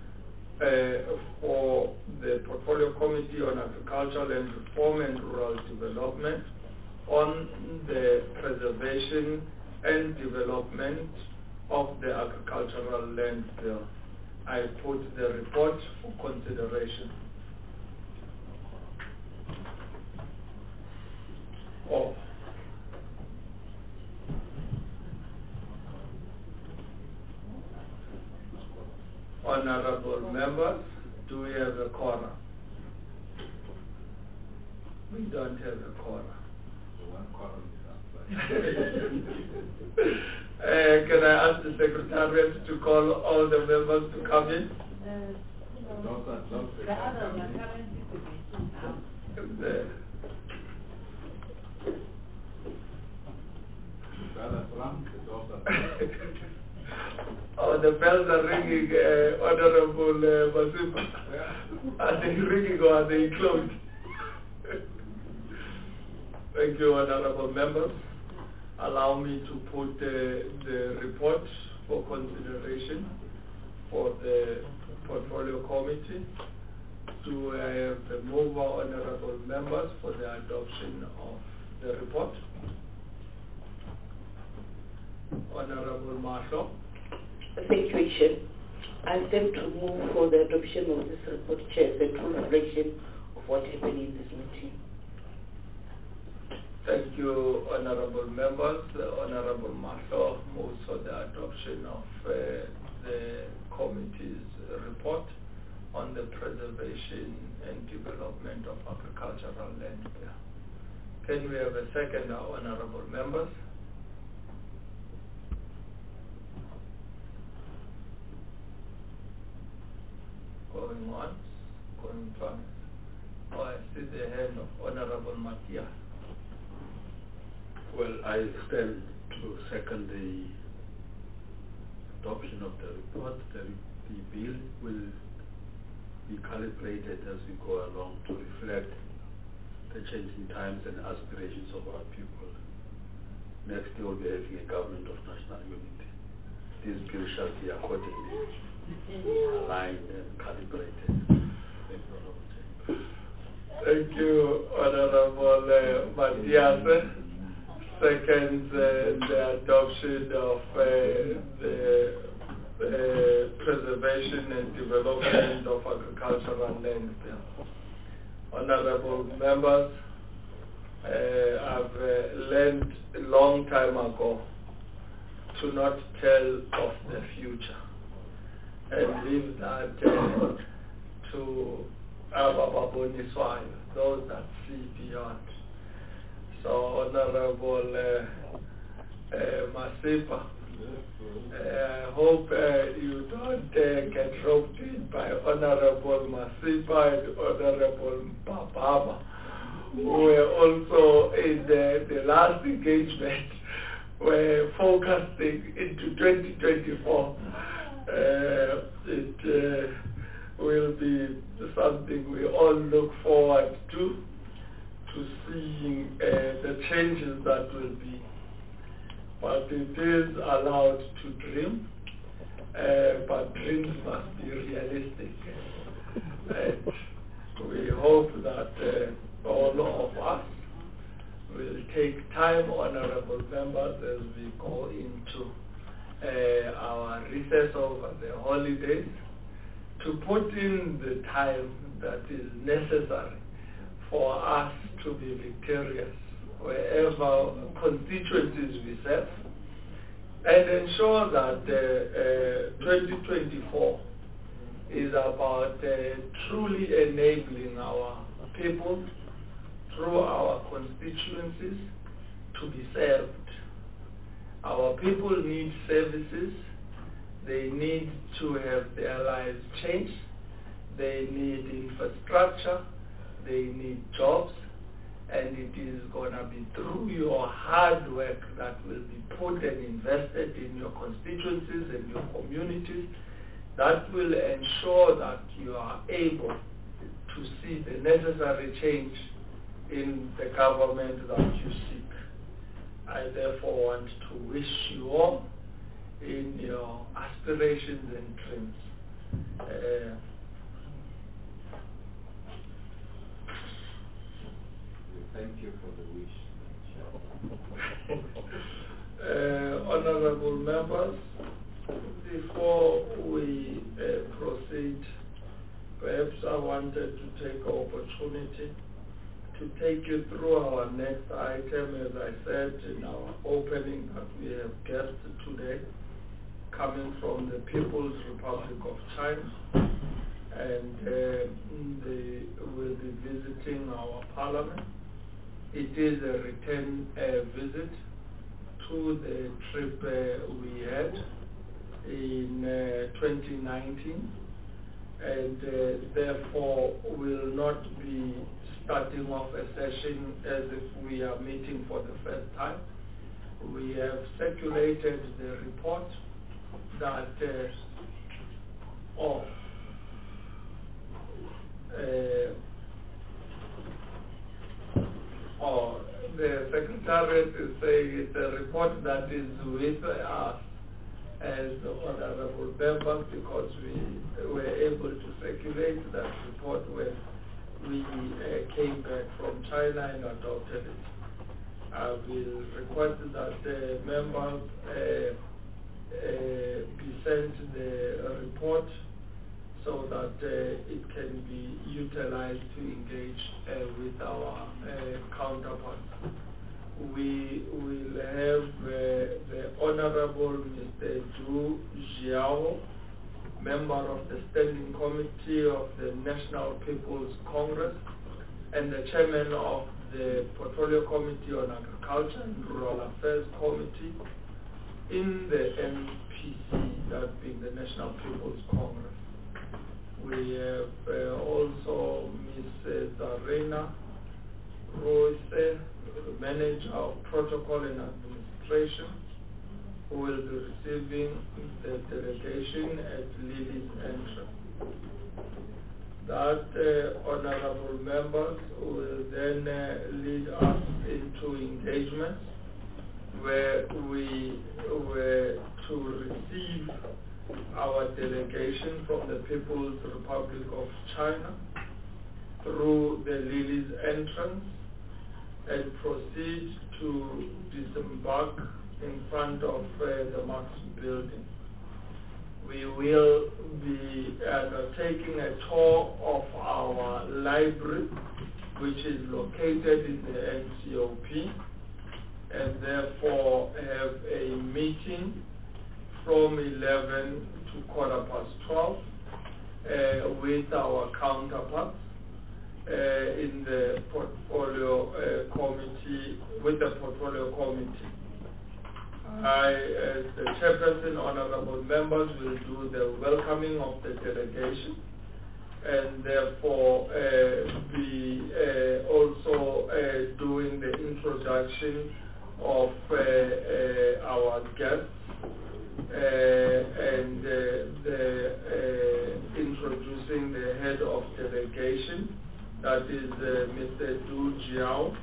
for the Portfolio Committee on Agricultural Land Reform and Rural Development on the preservation and development of the agricultural land bill. I put the report for consideration. Honorable members, do we have a quorum? We don't have a quorum. Can I ask the Secretariat to call all the members to come in? Oh, the bells are ringing, Honorable Masipa. Are they ringing or are they closed? Thank you, Honorable Members. Allow me to put the report for consideration for the Portfolio Committee. Do I have the mover, Honorable Members, for the adoption of the report? Honorable Marshall. Thank you, Chair. I stand to move for the adoption of this report, Chair, the true reflection of what happened in this meeting. Thank you, honorable members. Honorable Marshall moves for the adoption of the committee's report on the preservation and development of agricultural land. Can we have a second, honorable members? Going once, going twice. Oh, I see the hand of Honorable Matthias. Well, I stand to second the adoption of the report. The bill will be calibrated as we go along to reflect the changing times and aspirations of our people. Next year we'll be having a government of national unity. This bill shall be accordingly aligned and calibrated. Thank you, Honorable Matthias. Second, the adoption of the preservation and development of agricultural land. Honorable members, I've learned a long time ago to not tell of the future and leave that to Ababoniswayo, those that see beyond. So, Honorable Masipa, I hope you don't get roped in by Honorable Masipa and Honorable Bababa, who were also in the last engagement, were focusing into 2024. It will be something we all look forward to seeing the changes that will be. But it is allowed to dream, but dreams must be realistic. And we hope that all of us will take time, honorable members, as we go into our recess over the holidays, to put in the time that is necessary for us to be victorious wherever constituencies we serve, and ensure that 2024 is about truly enabling our people through our constituencies to be served. Our people need services. They need to have their lives changed. They need infrastructure. They need jobs. And it is going to be through your hard work that will be put and invested in your constituencies and your communities that will ensure that you are able to see the necessary change in the government that you seek. I therefore want to wish you all in your aspirations and dreams. Thank you for the wish. Honorable members, before we proceed, perhaps I wanted to take the opportunity to take you through our next item. As I said in our opening, that we have guests today coming from the People's Republic of China, and they will be visiting our parliament. It is a return visit to the trip we had in 2019, and therefore will not be starting off a session as if we are meeting for the first time. We have circulated the report that the Secretariat is saying it's a report that is with us as honorable members, because we were able to circulate that report when we came back from China and adopted it. I will request that members be sent the report so that it can be utilized to engage with our counterparts. We will have the Honorable Mr. Zhu Jiao, member of the Standing Committee of the National People's Congress and the Chairman of the Portfolio Committee on Agriculture and Rural Affairs Committee in the NPC, that being the National People's Congress. We have also Ms. Zarina Royce, Manager of Protocol and Administration, who will be receiving the delegation at Lily's entrance. That honorable members will then lead us into engagements where we were to receive our delegation from the People's Republic of China through the Lily's entrance and proceed to disembark in front of the Marx building. We will be taking a tour of our library, which is located in the NCOP, and therefore have a meeting from 11 to 12:15 with our counterparts in the portfolio committee, with the portfolio committee. I, as the chairperson, honorable members, will do the welcoming of the delegation and therefore be also doing the introduction of our guests and introducing the head of delegation, that is Mr. Du Jiao.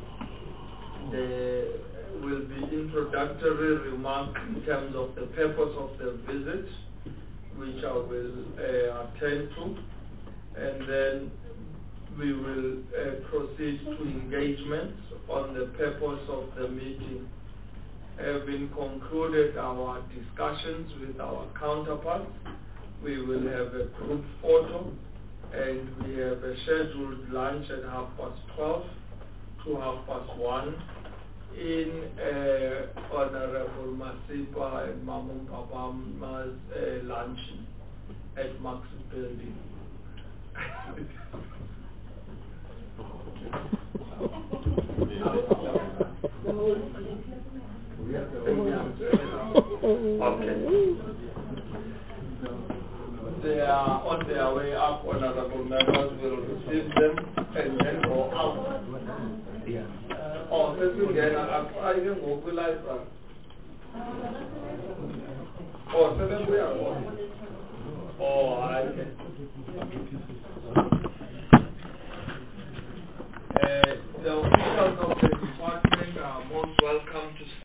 There will be introductory remarks in terms of the purpose of the visit, which I will attend to, and then we will proceed to engagements on the purpose of the meeting. Having concluded our discussions with our counterparts, we will have a group photo, and we have a scheduled lunch at 12:30 to 1:30 in Honorable Masipa and Mamung Papama's luncheon at Marx Building. Okay. They are on their way up, honorable members will receive them and then go out. Oh, this will get I can mobilize them. Oh, so then we are going. Oh, I can. The officials of the department are most welcome to